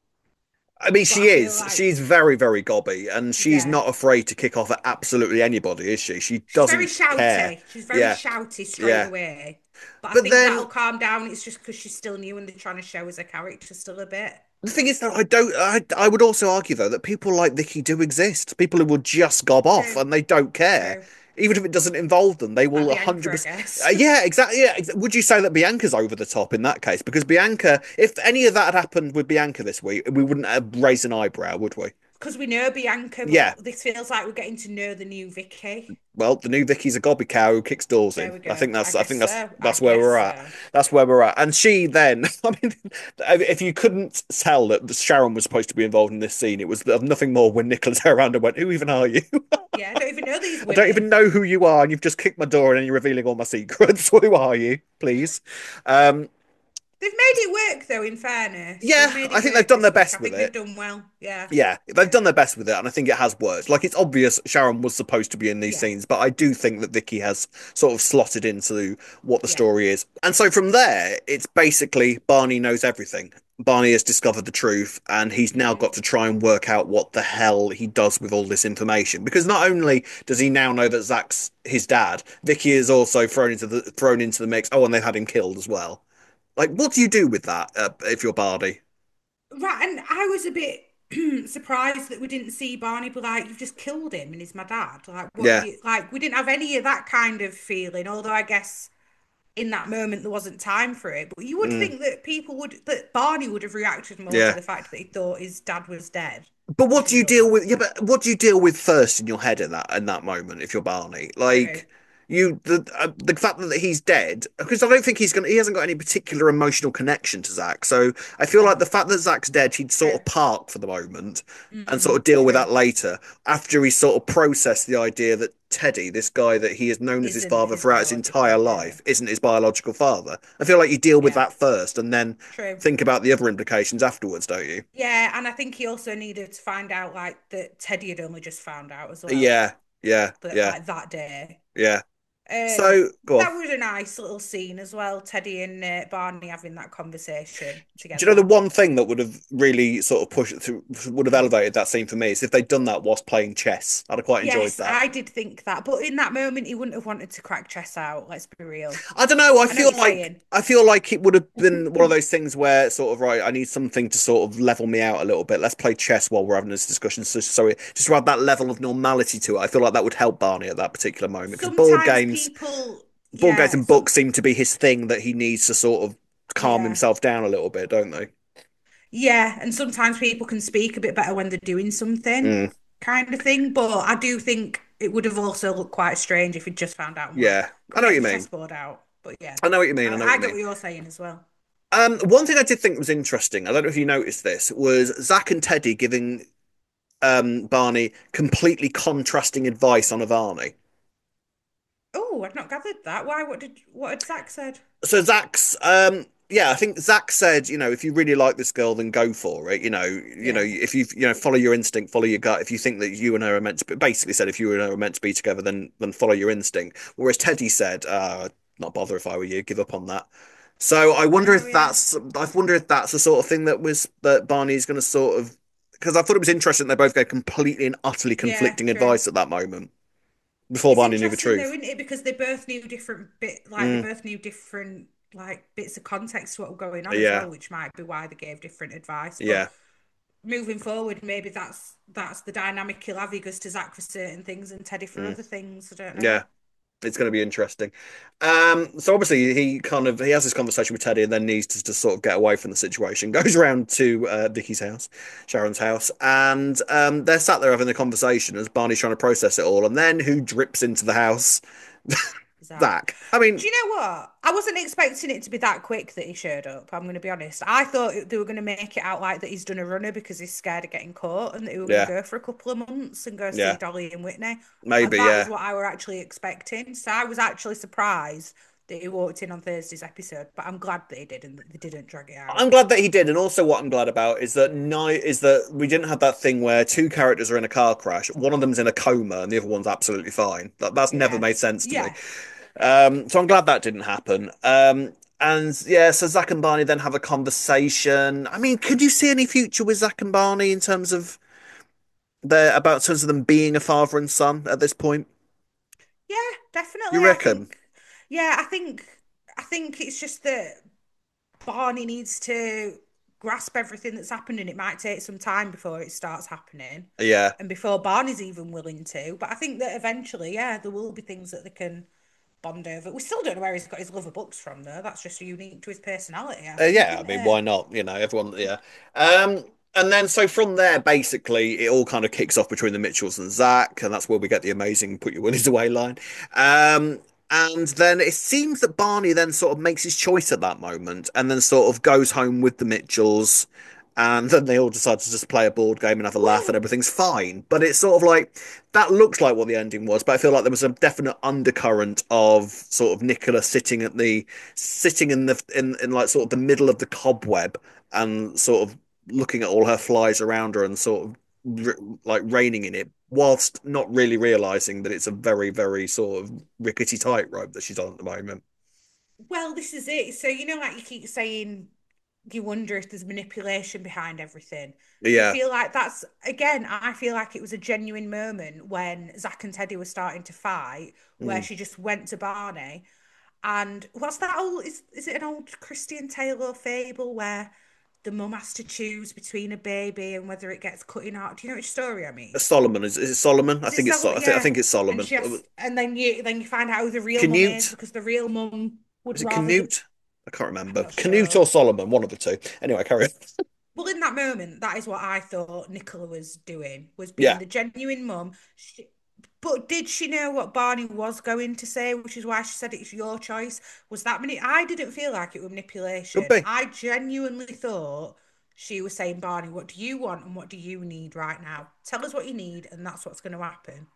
I mean, But she I feel is. like She's very, very gobby, and she's yeah. not afraid to kick off at absolutely anybody, is she? She She's very doesn't care. shouty. She's very Yeah, shouty straight yeah. away. But I But think then that'll calm down. It's just because she's still new and they're trying to show us her character still a bit. the thing is that I don't. I I would also argue though that people like Vicky do exist. People who will just gob off True, and they don't care, true. even if it doesn't involve them. They Like will a hundred Bianca, I percent. guess. Uh, Yeah, exactly. Yeah. ex- Would you say that Bianca's over the top in that case? Because Bianca, if any of that had happened with Bianca this week, we wouldn't have raised an eyebrow, would we? Because we know Bianca, Yeah. but this feels like we're getting to know the new Vicky. Well, the new Vicky's a gobby cow who kicks doors There in. we I go. think I that's I guess think that's so. I that's where guess we're at. so. That's where we're at. And she then, I mean, if you couldn't tell that Sharon was supposed to be involved in this scene, it was nothing more when Nicholas turned around and went, "Who even are you? Yeah, I don't even know these I don't even women. know who you are, and you've just kicked my door in and you're revealing all my secrets. Who are you, please?" Um, They've made it work though, in fairness. They've Yeah, made I it think they've work done their this week. best I with think they've it. done well. Yeah. Yeah, they've done their best with it, and I think it has worked. Like, it's obvious Sharon was supposed to be in these Yeah. scenes, but I do think that Vicky has sort of slotted into what the Yeah. story is. And so from there, it's basically Barney knows everything. Barney has discovered the truth, and he's now Mm. got to try and work out what the hell he does with all this information. Because not only does he now know that Zach's his dad, Vicky is also thrown into the thrown into the mix. Oh, and they've had him killed as well. Like, what do you do with that uh, if you're Barney? Right, and I was a bit surprised that we didn't see Barney be like, "You've just killed him, and he's my dad." Like, what have Yeah. you like? We didn't have any of that kind of feeling. Although I guess in that moment there wasn't time for it. But you would Mm, think that people would that Barney would have reacted more to yeah. the fact that he thought his dad was dead, But what do even you though deal that with? was Yeah, like but what do you deal with first in your head in that in that moment if you're Barney? true. Like you, the uh, the fact that he's dead, because I don't think he's gonna. He hasn't got any particular emotional connection to Zach. So I feel like No, the fact that Zach's dead, he'd sort true. of park for the moment and sort Mm, of deal with true. that later after he sort of processed the idea that Teddy, this guy that he has known as his Isn't father his throughout his biological, entire yeah, life, isn't his biological father. I feel like you deal with yeah, that first and then true. think about the other implications afterwards, don't you? Yeah, and I think he also needed to find out like that Teddy had only just found out as well, Yeah, yeah, that yeah, like that day. yeah. Um, So go on. that was a nice little scene as well. Teddy and uh, Barney having that conversation Do you know the together. one thing that would have really sort of pushed it through, would have elevated that scene for me is if they'd done that whilst playing chess. I'd have quite enjoyed Yes, that. I did think that, but in that moment, he wouldn't have wanted to crack chess out. Let's be real. I don't know. I I know what feel you're like saying. I feel like it would have been one of those things where sort of right. I need something to sort of level me out a little bit. Let's play chess while we're having this discussion. So, so it, just to add that level of normality to it, I feel like that would help Barney at that particular moment because board Sometimes games, people, board games yeah, and some, books seem to be his thing that he needs to sort of calm yeah, himself down a little bit, don't they? yeah, and sometimes people can speak a bit better when they're doing something, Mm, kind of thing. But I do think it would have also looked quite strange if he'd just found out and went, yeah, I "Come know what get you your mean. chessboard out." But yeah, I know what you mean. I I, know what I you get mean. what you're saying as well. Um, one thing I did think was interesting, I don't know if you noticed this, was Zach and Teddy giving um Barney completely contrasting advice on Avani. Oh, I'd not gathered that. Why? What did what had Zach said? So Zach's um yeah, I think Zach said, you know, if you really like this girl, then go for it. You know, you know, Yeah. if you you know, follow your instinct, follow your gut. If you think that you and her are meant to be, basically said, if you and her are meant to be together, then then follow your instinct. Whereas Teddy said, uh, not bother if I were you, give up on that. So I wonder Oh if yeah. that's I wonder if that's the sort of thing that was that Barney's going to sort of because I thought it was interesting they both gave completely and utterly Yeah, conflicting true. advice at that moment before It's Barney knew the interesting though, truth. isn't it? Because they both knew different bit, like they Mm, both knew different like bits of context to what was going on as yeah, well, which might be why they gave different advice. But yeah, moving forward, maybe that's that's the dynamic he'll have. He goes to Zach for certain things and Teddy for mm, other things. I don't know. yeah. It's going to be interesting. Um, so obviously he kind of he has this conversation with Teddy and then needs to, to sort of get away from the situation. Goes around to uh, Vicky's house, Sharon's house, and um, they're sat there having the conversation as Barney's trying to process it all. And then who drips into the house? Zach. Zach. I mean, Do you know what? I wasn't expecting it to be that quick that he showed up. I'm going to be honest. I thought they were going to make it out like that he's done a runner because he's scared of getting caught and that he were going to yeah, go for a couple of months and go see yeah, Dolly and Whitney. Uh, maybe, That was yeah. what I were actually expecting. So I was actually surprised that he walked in on Thursday's episode, but I'm glad that he did and that they didn't drag it out. I'm glad that he did, and also what I'm glad about is that night is that we didn't have that thing where two characters are in a car crash, one of them's in a coma, and the other one's absolutely fine. That that's never Yeah. made sense to me. Yeah. Um, so I'm glad that didn't happen. Um, and yeah, so Zach and Barney then have a conversation. I mean, could you see any future with Zach and Barney in terms of their about in terms of them being a father and son at this point? Yeah, definitely. You I reckon? think, yeah, I think, I think it's just that Barney needs to grasp everything that's happened, and it might take some time before it starts happening Yeah, and before Barney's even willing to. But I think that eventually, yeah, there will be things that they can bond over. We still don't know where he's got his love of books from, though. That's just unique to his personality, I uh, think, yeah. I isn't mean, it? why not? You know, everyone. Yeah. Um, and then so from there, basically, it all kind of kicks off between the Mitchells and Zach, and that's where we get the amazing "Put your willies away" line. Um, and then it seems that Barney then sort of makes his choice at that moment, and then sort of goes home with the Mitchells. and then they all decide to just play a board game and have a laugh, and Well, everything's fine. But it's sort of like that looks like what the ending was, but I feel like there was a definite undercurrent of sort of Nicola sitting at the sitting in the in in like sort of the middle of the cobweb and sort of looking at all her flies around her and sort of r like reining in it, whilst not really realizing that it's a very, very sort of rickety tightrope that she's on at the moment. well, this is it. So, you know, like you keep saying, you wonder if there's manipulation behind everything. And I Yeah. feel like that's, again, I feel like it was a genuine moment when Zach and Teddy were starting to fight, where Mm. she just went to Barney. And what's that old, is, is it an old Christian tale or fable where the mum has to choose between a baby and whether it gets cut in half? Do you know which story I mean? Solomon is, is it Solomon? I Is it think it's so? So- I think I Yeah. think it's And Solomon. she has, and then you then you find out who the real mum is Canute. because the real mum would Is it rather the. Canute? I can't I'm remember. not Canute sure. or Solomon, one of the two. Anyway, carry on. Well, in that moment, that is what I thought Nicola was doing, was being Yeah. the genuine mum. She, but did she know what Barney was going to say, which is why she said it's your choice? Was that many? I didn't feel like it was Could manipulation. be. I genuinely thought she was saying, Barney, what do you want and what do you need right now? Tell us what you need, and that's what's going to happen.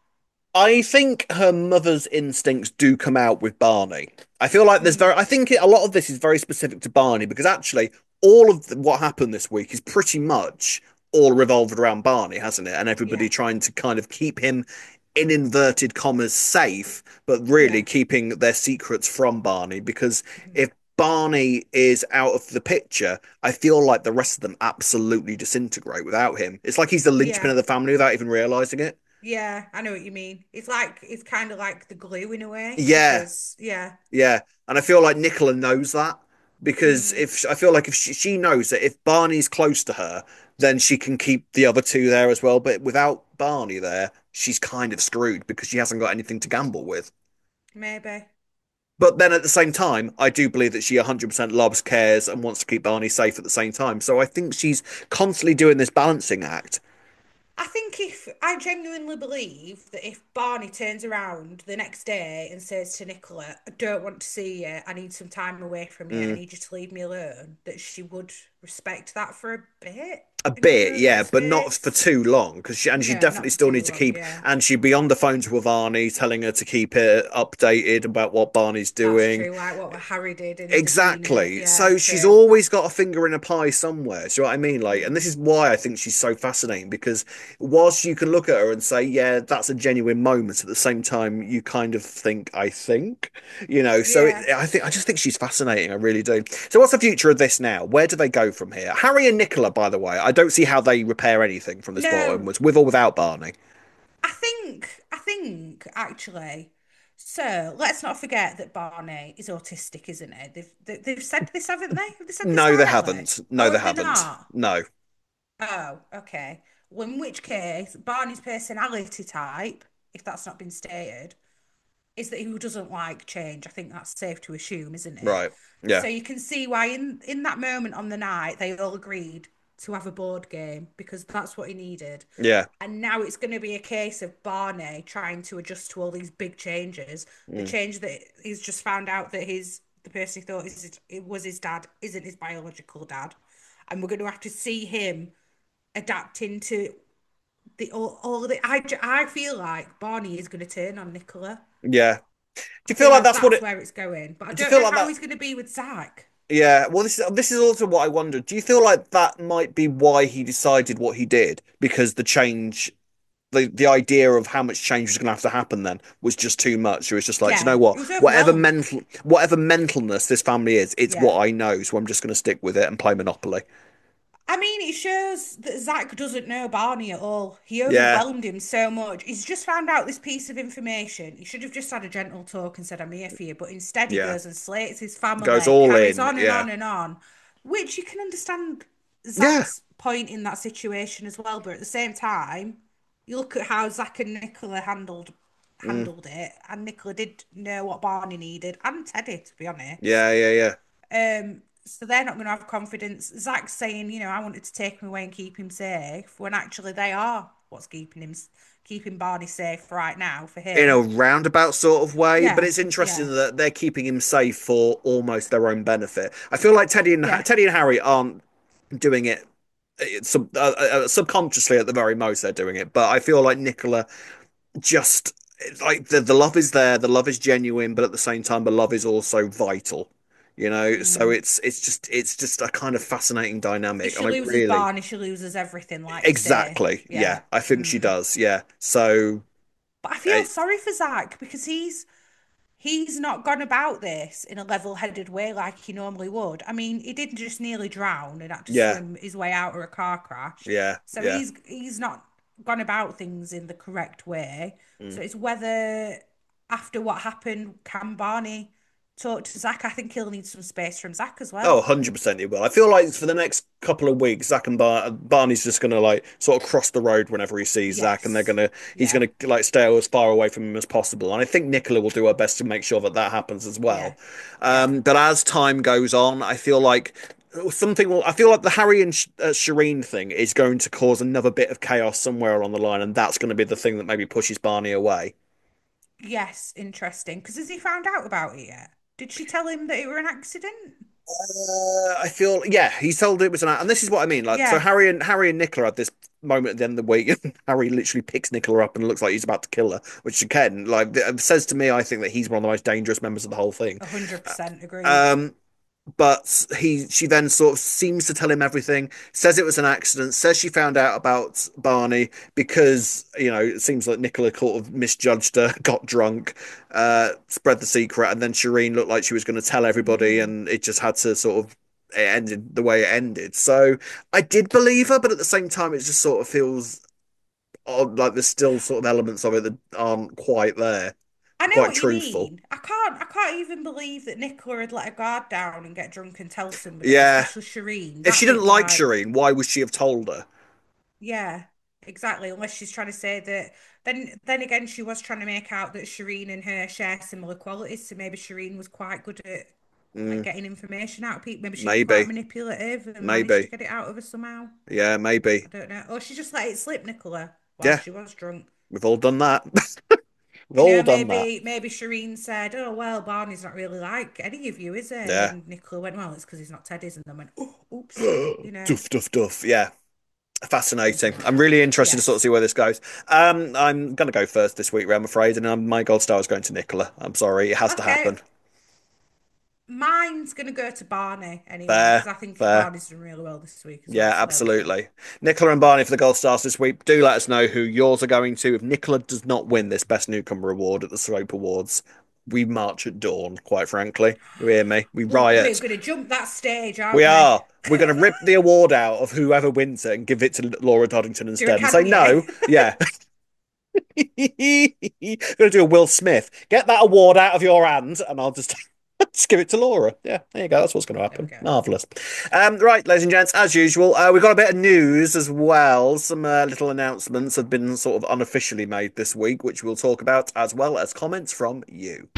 I think her mother's instincts do come out with Barney. I feel like there's very, Mm, I think it, a lot of this is very specific to Barney because actually all of the, what happened this week is pretty much all revolved around Barney, hasn't it? And everybody yeah, trying to kind of keep him in inverted commas safe, but really yeah. keeping their secrets from Barney because Mhm. if Barney is out of the picture, I feel like the rest of them absolutely disintegrate without him. It's like he's the linchpin Yeah, of the family without even realizing it. yeah, I know what you mean. It's like, it's kind of like the glue in a way, Yeah, because, yeah. yeah, and I feel like Nicola knows that because Mm. if I feel like if she, she knows that if Barney's close to her, then she can keep the other two there as well. But without Barney there, she's kind of screwed because she hasn't got anything to gamble with. Maybe. But then at the same time, I do believe that she one hundred percent loves, cares, and wants to keep Barney safe at the same time. So I think she's constantly doing this balancing act. I think if I genuinely believe that if Barney turns around the next day and says to Nicola, I don't want to see you, I need some time away from you, I Mm. need you to leave me alone, that she would respect that for a bit A in a bit, yeah, moment of but not for space. too long because she and she No, definitely not for still too need to long, keep yeah. and she'd be on the phone to Avani telling her to keep it updated about what Barney's That's doing. true, like what Harry did in Davina. Exactly. Yeah, So she's true. always got a finger in a pie somewhere. Do you know what I mean? Like, and this Mm. is why I think she's so fascinating because whilst you can look at her and say, yeah, that's a genuine moment, at the same time, you kind of think, I think, you know. So it, Yeah. I think I just think she's fascinating. I really do. So what's the future of this now? Where do they go from here? Harry and Nicola, by the way, I don't see how they repair anything from this point No, onwards, with or without Barney. I think, I think actually. So let's not forget that Barney is autistic, isn't he? They've they, they've said this, haven't they? Have they said this No, they directly? haven't. No, Oh, they have they haven't. not? No. Oh, okay. Well, in which case, Barney's personality type, if that's not been stated, is that he doesn't like change. I think that's safe to assume, isn't it? Right. Yeah. So you can see why in in that moment on the night they all agreed to have a board game because that's what he needed. Yeah. And now it's going to be a case of Barney trying to adjust to all these big changes. The Mm. change that he's just found out that his the person he thought is it was his dad isn't his biological dad, and we're going to have to see him adapting to the all, all the. I I feel like Barney is going to turn on Nicola. Yeah. I Do you feel feel like like that's what that's it? where it's going, but I Do you don't feel know like how that? he's going to be with Zach. Yeah. Well, this is this is also what I wondered. Do you feel like that might be why he decided what he did? Because the change, the the idea of how much change was going to have to happen then was just too much. So it's just like, do you know Yeah, what? he was Whatever overwhelmed. mental, whatever mentalness this family is, it's Yeah. what I know. So I'm just going to stick with it and play Monopoly. I mean, it shows that Zach doesn't know Barney at all. He Yeah. overwhelmed him so much. He's just found out this piece of information. He should have just had a gentle talk and said, I'm here for you. But instead, he Yeah. goes and slates his Goes family, all carries in. on and Yeah. on and on, which you can understand Yeah. Zach's point in that situation as well. But at the same time, you look at how Zach and Nicola handled Mm. handled it, and Nicola did know what Barney needed, and Teddy, to be honest. Yeah. Yeah. Yeah. Um, so they're not going to have confidence. Zach's saying, you know, I wanted to take him away and keep him safe, when actually they are what's keeping him, keeping Barney safe right now for In a him. roundabout sort of way, but Yeah, it's interesting yeah, that they're keeping him safe for almost their own benefit. I feel like Teddy and yeah, Teddy and Harry aren't doing it it's sub, uh, uh, subconsciously at the very most they're doing it, but I feel like Nicola just like the the love is there, the love is genuine, but at the same time, the love is also vital. You know, so Mm. it's it's just it's just a kind of fascinating If dynamic, she and I loses really Barney, she loses everything, like you say. exactly, yeah, Yeah. I think she Mm. does, yeah. So But I feel it, sorry for Zach because he's he's not gone about this in a level-headed way like he normally would. I mean, he did just nearly drown and had to yeah, swim his way out of a car crash. yeah, So yeah. he's he's not gone about things in the correct way. Mm. So it's whether after what happened, can Barney talk to Zach? I think he'll need some space from Zach as Oh, well. one hundred percent it will. I feel like for the next couple of weeks, Zach and Bar Barney's just gonna like sort of cross the road whenever he sees Zach, and they're Yes. gonna he's Yeah. gonna like stay as far away from him as possible. And I think Nicola will do her best to make sure that that happens as Yeah. well. Yeah. Um, but as time goes on, I feel like something will. I feel like the Harry and Sh uh, Shireen thing is going to cause another bit of chaos somewhere along the line, and that's going to be the thing that maybe pushes Barney away. Yes, interesting. Because has he found out about it yet? Did she tell him that it were an accident? Uh, I feel yeah, he told it was an, and this is what I mean. Like, so Yeah, Harry and Harry and Nicola had this moment at the end of the week. Harry literally picks Nicola up and looks like he's about to kill her, which again, like, says to me, I think that he's one of the most dangerous members of the whole thing. a hundred percent agreed. Um, but he she then sort of seems to tell him everything, says it was an accident, says she found out about Barney because, you know, it seems like Nicola sort of misjudged her, got drunk, uh, spread the secret, and then Shireen looked like she was going to tell everybody, Mm. and it just had to sort of it ended the way it ended. So I did believe her, but at the same time, it just sort of feels odd, like there's still sort of elements of it that aren't quite there, I know quite what you truthful. mean. I can't. I can't even believe that Nicola had let her guard down and get drunk and tell somebody, Yeah. especially Shireen. If she That didn't bit, like like, Shireen, why would she have told her? yeah, exactly. Unless she's trying to say that. Then, then again, she was trying to make out that Shireen and her share similar qualities. So maybe Shireen was quite good at like Mm, getting information out of people. Maybe she was quite maybe. manipulative and managed to Maybe. get it out of her somehow. Yeah, maybe. I don't know. Or she just let it slip, Nicola, while Yeah, she was drunk. we've all done that. We've You all know, done that. maybe maybe Shireen said, "Oh well, Barney's not really like any of you, is he?" Yeah. And Nicola went, "Well, it's because he's not Teddy's," and then went, "Oh, oopsie," you know. Duff, duff, duff. Yeah. We'll Fascinating. see. I'm really interested to sort of Yes. see where this goes. Um, I'm going to go first this week, I'm afraid, and um, my gold star is going to Nicola. I'm sorry, it has to Okay. happen. Mine's gonna go to Barney anyway because Fair, I think fair. Barney's done really well this week as well. Yeah, So there we go. absolutely. Nicola and Barney for the gold stars this week. Do let us know who yours are going to. If Nicola does not win this Best Newcomer award at the Slope Awards, we march at dawn, quite frankly. You hear me? We Well, we're riot. gonna jump that stage, We aren't we? are. We're going to rip the award out of whoever wins it and give it to Laura Doddington Do a instead and say, Kanye. no, yeah. Going to do a Will Smith. Get that award out of your hand and I'll just, just give it to Laura. Yeah, there you go. That's what's going to There we happen. go. Marvellous. Um, right, ladies and gents, as usual, uh, we've got a bit of news as well. Some uh, little announcements have been sort of unofficially made this week, which we'll talk about, as well as comments from you.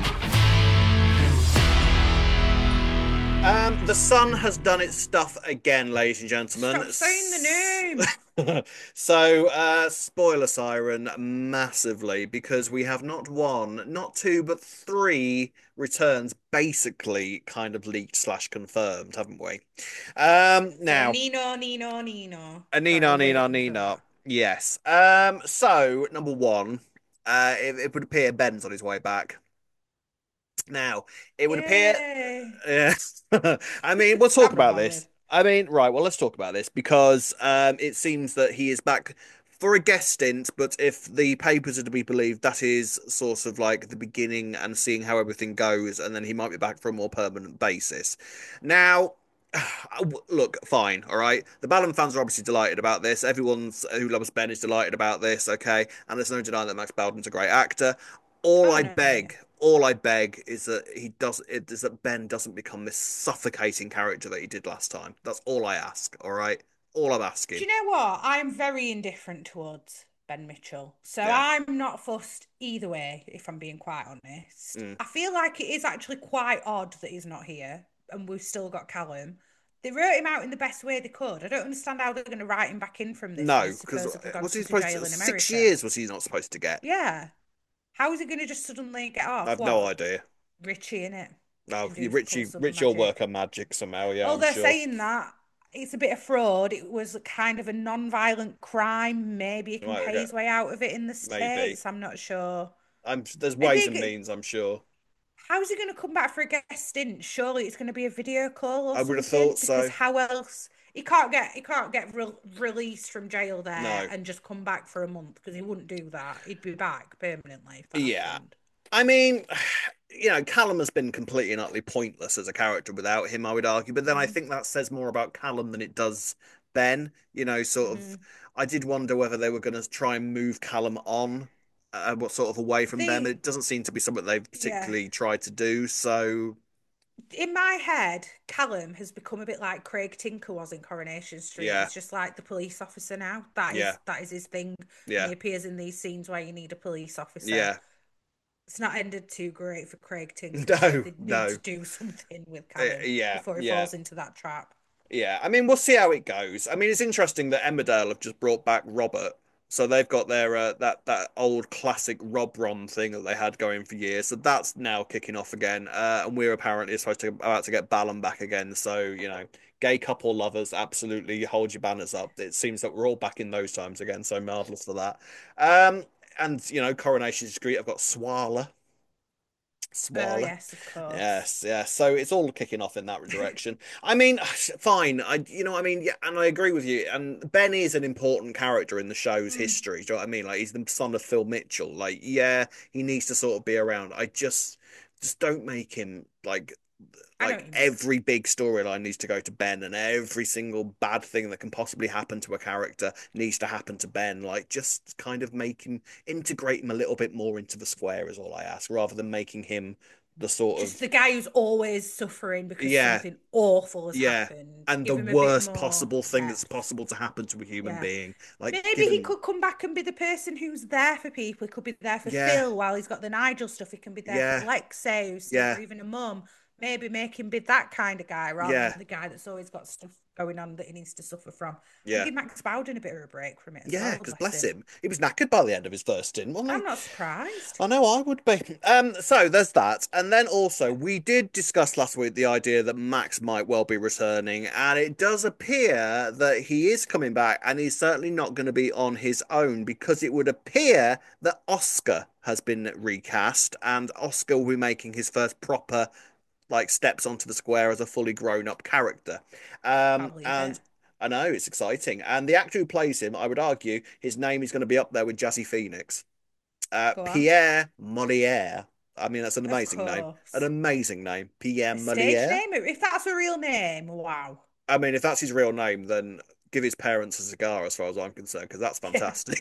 Um, the sun has done its stuff again, ladies and gentlemen. Stop saying the name. So, uh, spoiler siren massively because we have not one, not two, but three returns basically kind of leaked slash confirmed, haven't we? Um, So now, Nino, Nino, Nino. a Sorry, Nina, we're Nina, waiting for Nina. that. Yes. Um, so number one, uh, it, it would appear Ben's on his way back. Now, it would appear. Yay. Yes. I mean, we'll talk I'm not about bothered. this. I mean, right, well, let's talk about this because um, it seems that he is back for a guest stint, but if the papers are to be believed, that is sort of like the beginning and seeing how everything goes, and then he might be back for a more permanent basis. Now, look, fine, all right. The Ballon fans are obviously delighted about this. Everyone's who loves Ben is delighted about this, okay? And there's no denying that Max Bowden's a great actor. All Oh I no, yeah. beg, all I beg is that he does it is that Ben doesn't become this suffocating character that he did last time. That's all I ask, all right? All I'm Do asking. you know what? I'm very indifferent towards Ben Mitchell. So Yeah. I'm not fussed either way, if I'm being quite honest. Mm. I feel like it is actually quite odd that he's not here and we've still got Callum. They wrote him out in the best way they could. I don't understand how they're going to write him back in from this when No, he's because supposedly gone was he to supposed jail to in six America. years was he not supposed to get? Yeah. How is he going to just suddenly get off? I've no What? idea. Richie, in it. No, Can you do pull Richie some Richie will work magic. her magic somehow, yeah, Oh, I'm they're sure. saying that. it's a bit of fraud. It was kind of a non-violent crime. Maybe he can Right, pay okay, his way out of it in the maybe. States. I'm not sure. I'm there's I ways and think, means, I'm sure. how's he going to come back for a guest stint? Surely it's going to be a video call or I would have something, thought because so. how else? He can't get he can't get re released from jail there No. and just come back for a month, because he wouldn't do that. He'd be back permanently if that Yeah. happened. I mean, you know, Callum has been completely and utterly pointless as a character without him, I would argue. But then I Mm, think that says more about Callum than it does Ben. You know, sort of. mm. I did wonder whether they were going to try and move Callum on, uh, what sort of away from Ben. The It doesn't seem to be something they've Yeah, particularly tried to do. So, in my head, Callum has become a bit like Craig Tinker was in Coronation Street. yeah, He's just like the police officer now. That yeah, is that is his thing, and yeah, he appears in these scenes where you need a police officer. yeah. It's not ended too great for Craig Tinker, so No, they need no. to do something with Uh, Callum yeah, before he yeah. falls into that trap. Yeah, I mean, we'll see how it goes. I mean, it's interesting that Emmerdale have just brought back Robert, so they've got their uh, that that old classic Rob Ron thing that they had going for years. So that's now kicking off again, uh, and we're apparently supposed to about to get Ballum back again. So you know, gay couple lovers, absolutely hold your banners up. It seems that we're all back in those times again. So marvelous for that. Um, and you know, Coronation Street, I've got Swala. Oh Swala. yes, of course. Yes, yeah. So it's all kicking off in that direction. I mean, fine. I, you know, what I mean, yeah, and I agree with you. And Ben is an important character in the show's Mm, history. Do you know what I mean? Like, he's the son of Phil Mitchell. Like, yeah, he needs to sort of be around. I just, just don't make him like, I know what like you mean. every big storyline needs to go to Ben, and every single bad thing that can possibly happen to a character needs to happen to Ben. Like, just kind of make him integrate him a little bit more into the square is all I ask, rather than making him the sort Just of the guy who's always suffering because yeah, something awful has yeah, happened. and the Give him a bit worst more possible thing that's depth. possible to happen to a human Yeah. being. Like, Maybe give he him, could come back and be the person who's there for people. He could be there for yeah, Phil while he's got the Nigel stuff. He can be there for yeah, Lexi, who's seeing her yeah, even a mum. Maybe make him be that kind of guy rather yeah, than the guy that's always got stuff going on that he needs to suffer from. And yeah. give Max Bowden a bit of a break from it as Yeah, well, because bless bless him. him, he was knackered by the end of his first stint, wasn't he? I'm not surprised. I know I would be. Um, so there's that, and then also Yeah. we did discuss last week the idea that Max might well be returning, and it does appear that he is coming back, and he's certainly not going to be on his own because it would appear that Oscar has been recast, and Oscar will be making his first proper like steps onto the square as a fully grown up character. Can't Um, believe it. and I know it's exciting, and the actor who plays him, I would argue, his name is going to be up there with Jazzy Phoenix. Uh, Go on. Pierre Molière. I mean, that's an Of amazing name. An course. amazing name. Pierre A stage Molière. name? If that's a real name, wow. I mean, if that's his real name, then give his parents a cigar as far as I'm concerned, because that's Yeah. fantastic.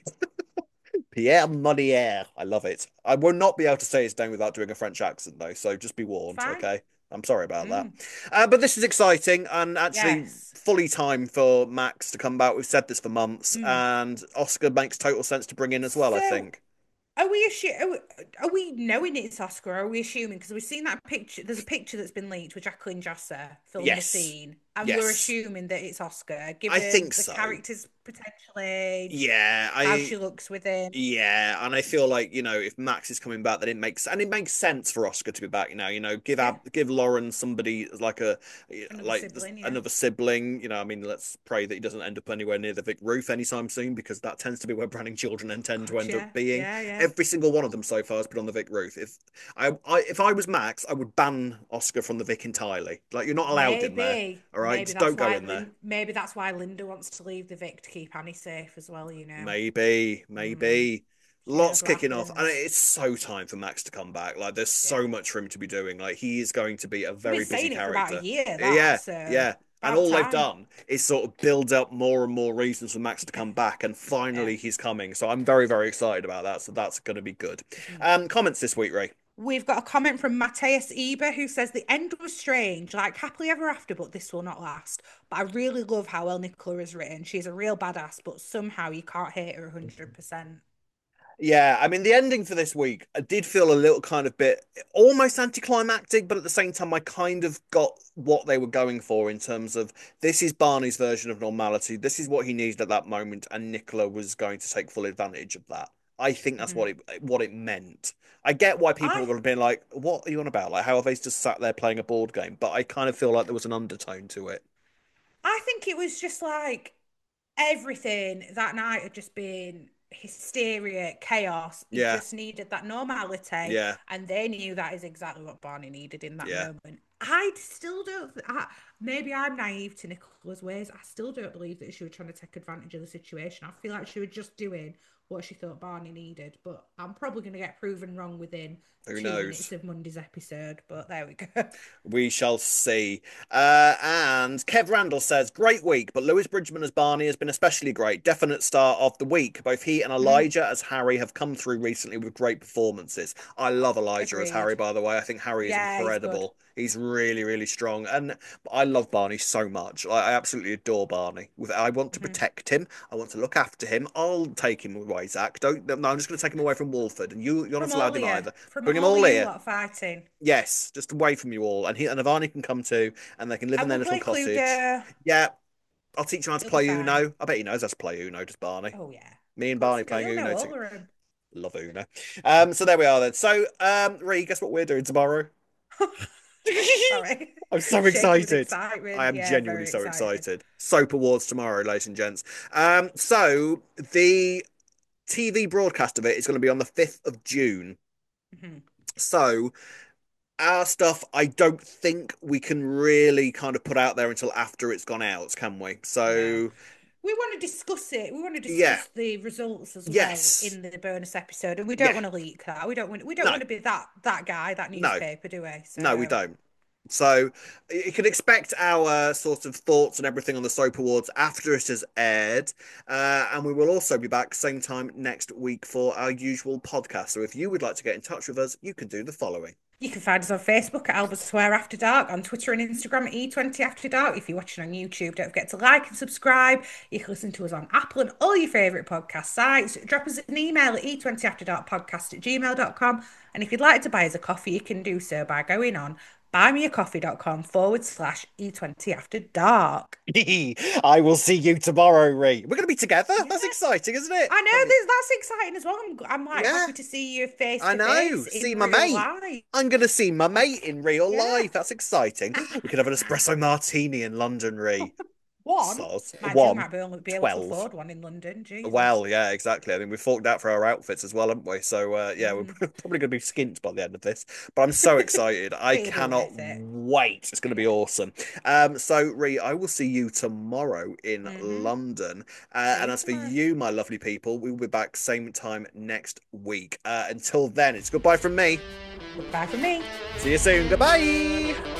Pierre Molière. I love it. I will not be able to say his name without doing a French accent, though, so just be warned, Fine. okay? I'm sorry about that. Mm. Uh, but this is exciting and actually Yes. fully time for Max to come back. We've said this for months, Mm. and Oscar makes total sense to bring in as well, I So, think. are we assu- are we, are we knowing it's Oscar? Or are we assuming? Because we've seen that picture. There's a picture that's been leaked with Jacqueline Josser filming a Yes. scene, and we're Yes. assuming that it's Oscar, I think given the so. character's potential age, Yeah, how I she looks with him. Yeah, and I feel like, you know, if Max is coming back, then it makes and it makes sense for Oscar to be back now. You know, give Yeah, Ab, give Lauren somebody like a another like this- sibling. Yeah, another sibling. You know, I mean, let's pray that he doesn't end up anywhere near the Vic Roof anytime soon because that tends to be where Brandon children intend to God, end up yeah, being. yeah, yeah, Every single one of them so far has been on the Vic Roof. If I, I if I was Max, I would ban Oscar from the Vic entirely. Like, you're not allowed in there. maybe, All right, maybe just that's don't go why in there. Lin- maybe that's why Linda wants to leave the Vic to keep Annie safe as well. You know, Maybe, mm, maybe. who knows Lots what kicking off, and happens? it's so time for Max to come back. Like, there's Yeah, so much for him to be doing. Like, he is going to be a we've been very busy saying it for about a character. year. That Yeah, so yeah. And about all they've time. done is sort of build up more and more reasons for Max to come back, and Yeah. finally he's coming. So I'm very, very excited about that. So that's going to be good. Mhm. Um, comments this week, Ray. We've got a comment from Matthias Eber who says the end was strange, like happily ever after, but this will not last. But I really love how well Nicola is written. She's a real badass, but somehow you can't hate her one hundred percent. Yeah, I mean, the ending for this week, I did feel a little kind of bit almost anticlimactic, but at the same time, I kind of got what they were going for in terms of this is Barney's version of normality. This is what he needed at that moment, and Nicola was going to take full advantage of that. I think that's Mhm. what it what it meant. I get why people I would have been like, "What are you on about? Like, how have they just sat there playing a board game?" But I kind of feel like there was an undertone to it. I think it was just like everything that night had just been hysteria, chaos. He Yeah, just needed that normality, yeah, and they knew that is exactly what Barney needed in that yeah. moment. I still don't. I, maybe I'm naive to Nicola's ways. I still don't believe that she was trying to take advantage of the situation. I feel like she was just doing what she thought Barney needed. But I'm probably going to get proven wrong within Who two minutes knows? of Monday's episode. But there we go. We shall see. Uh, and Kev Randall says, great week, but Lewis Bridgman as Barney has been especially great. Definite star of the week. Both he and Mm, Elijah as Harry have come through recently with great performances. I love Elijah as Harry, agreed. by the way. I think Harry is Yeah, he's good. incredible. He's really, really strong. And I love Barney so much. I, I absolutely adore Barney. With I want to Hmm. protect him. I want to look after him. I'll take him away, Zach. Don't. No, I'm just going to take him away from Walford, and you, you're not From allowed all him of you, either. from Bring him all all of you here. lot fighting. Yes, just away from you all, and he and Avani can come too, and they can live in And their we'll little play cottage. Cluedo. Yeah, I'll teach him how to It'll be play fine. Uno. I bet he knows how to play Uno, does Barney? Oh yeah. Me Of and course Barney you do. playing You'll know Uno all too. of them. Love Uno. Um, so there we are then. So, um, Ree, guess what we're doing tomorrow? Sorry. I'm so Shaking with excited. I excitement. am Yeah, genuinely very so excited. excited. Soap Awards tomorrow, ladies and gents. Um, so the T V broadcast of it is going to be on the fifth of June. Mhm. So our stuff, I don't think we can really kind of put out there until after it's gone out, can we? No. So, We want to discuss it. We want to yeah, discuss the results as well yes, in the bonus episode, and we don't yeah, want to leak that. We don't want. We don't no, want to be that that guy, that no, newspaper, do we? no, we So don't. So you can expect our sort of thoughts and everything on the Soap Awards after it has aired. Uh, and we will also be back same time next week for our usual podcast. So if you would like to get in touch with us, you can do the following. you can find us on Facebook at Albert Square After Dark, on Twitter and Instagram at E twenty After Dark. If you're watching on YouTube, don't forget to like and subscribe. You can listen to us on Apple and all your favourite podcast sites. Drop us an email at e twenty after dark podcast at gmail dot com. And if you'd like to buy us a coffee, you can do so by going on buymeacoffee.com forward slash E20 After Dark. I will see you tomorrow, Ree. We're going to be together. Yeah. That's exciting, isn't it? I know Probably. this that's exciting as well. I'm I'm like Yeah, happy to see you face I to know. face See in my real mate. life. I'm going to see my mate in real Yeah. life. That's exciting. We could have an espresso martini in London, Ree. One. Soz. Mind you, we One. might be only be able to Twelve. afford one in London. Jesus. Well, yeah, exactly. I mean, we forked out for our outfits as well, haven't we? So, uh, yeah, we're Mm. probably going to be skint by the end of this. But I'm so excited. I But you'll be cannot worth it. wait. It's going to be awesome. Um, so, Ree, I will see you tomorrow in Hmm. London. Uh, See and you as for tomorrow. you, my lovely people, we will be back same time next week. Uh, until then, it's goodbye from me. Goodbye from me. See you soon. Goodbye.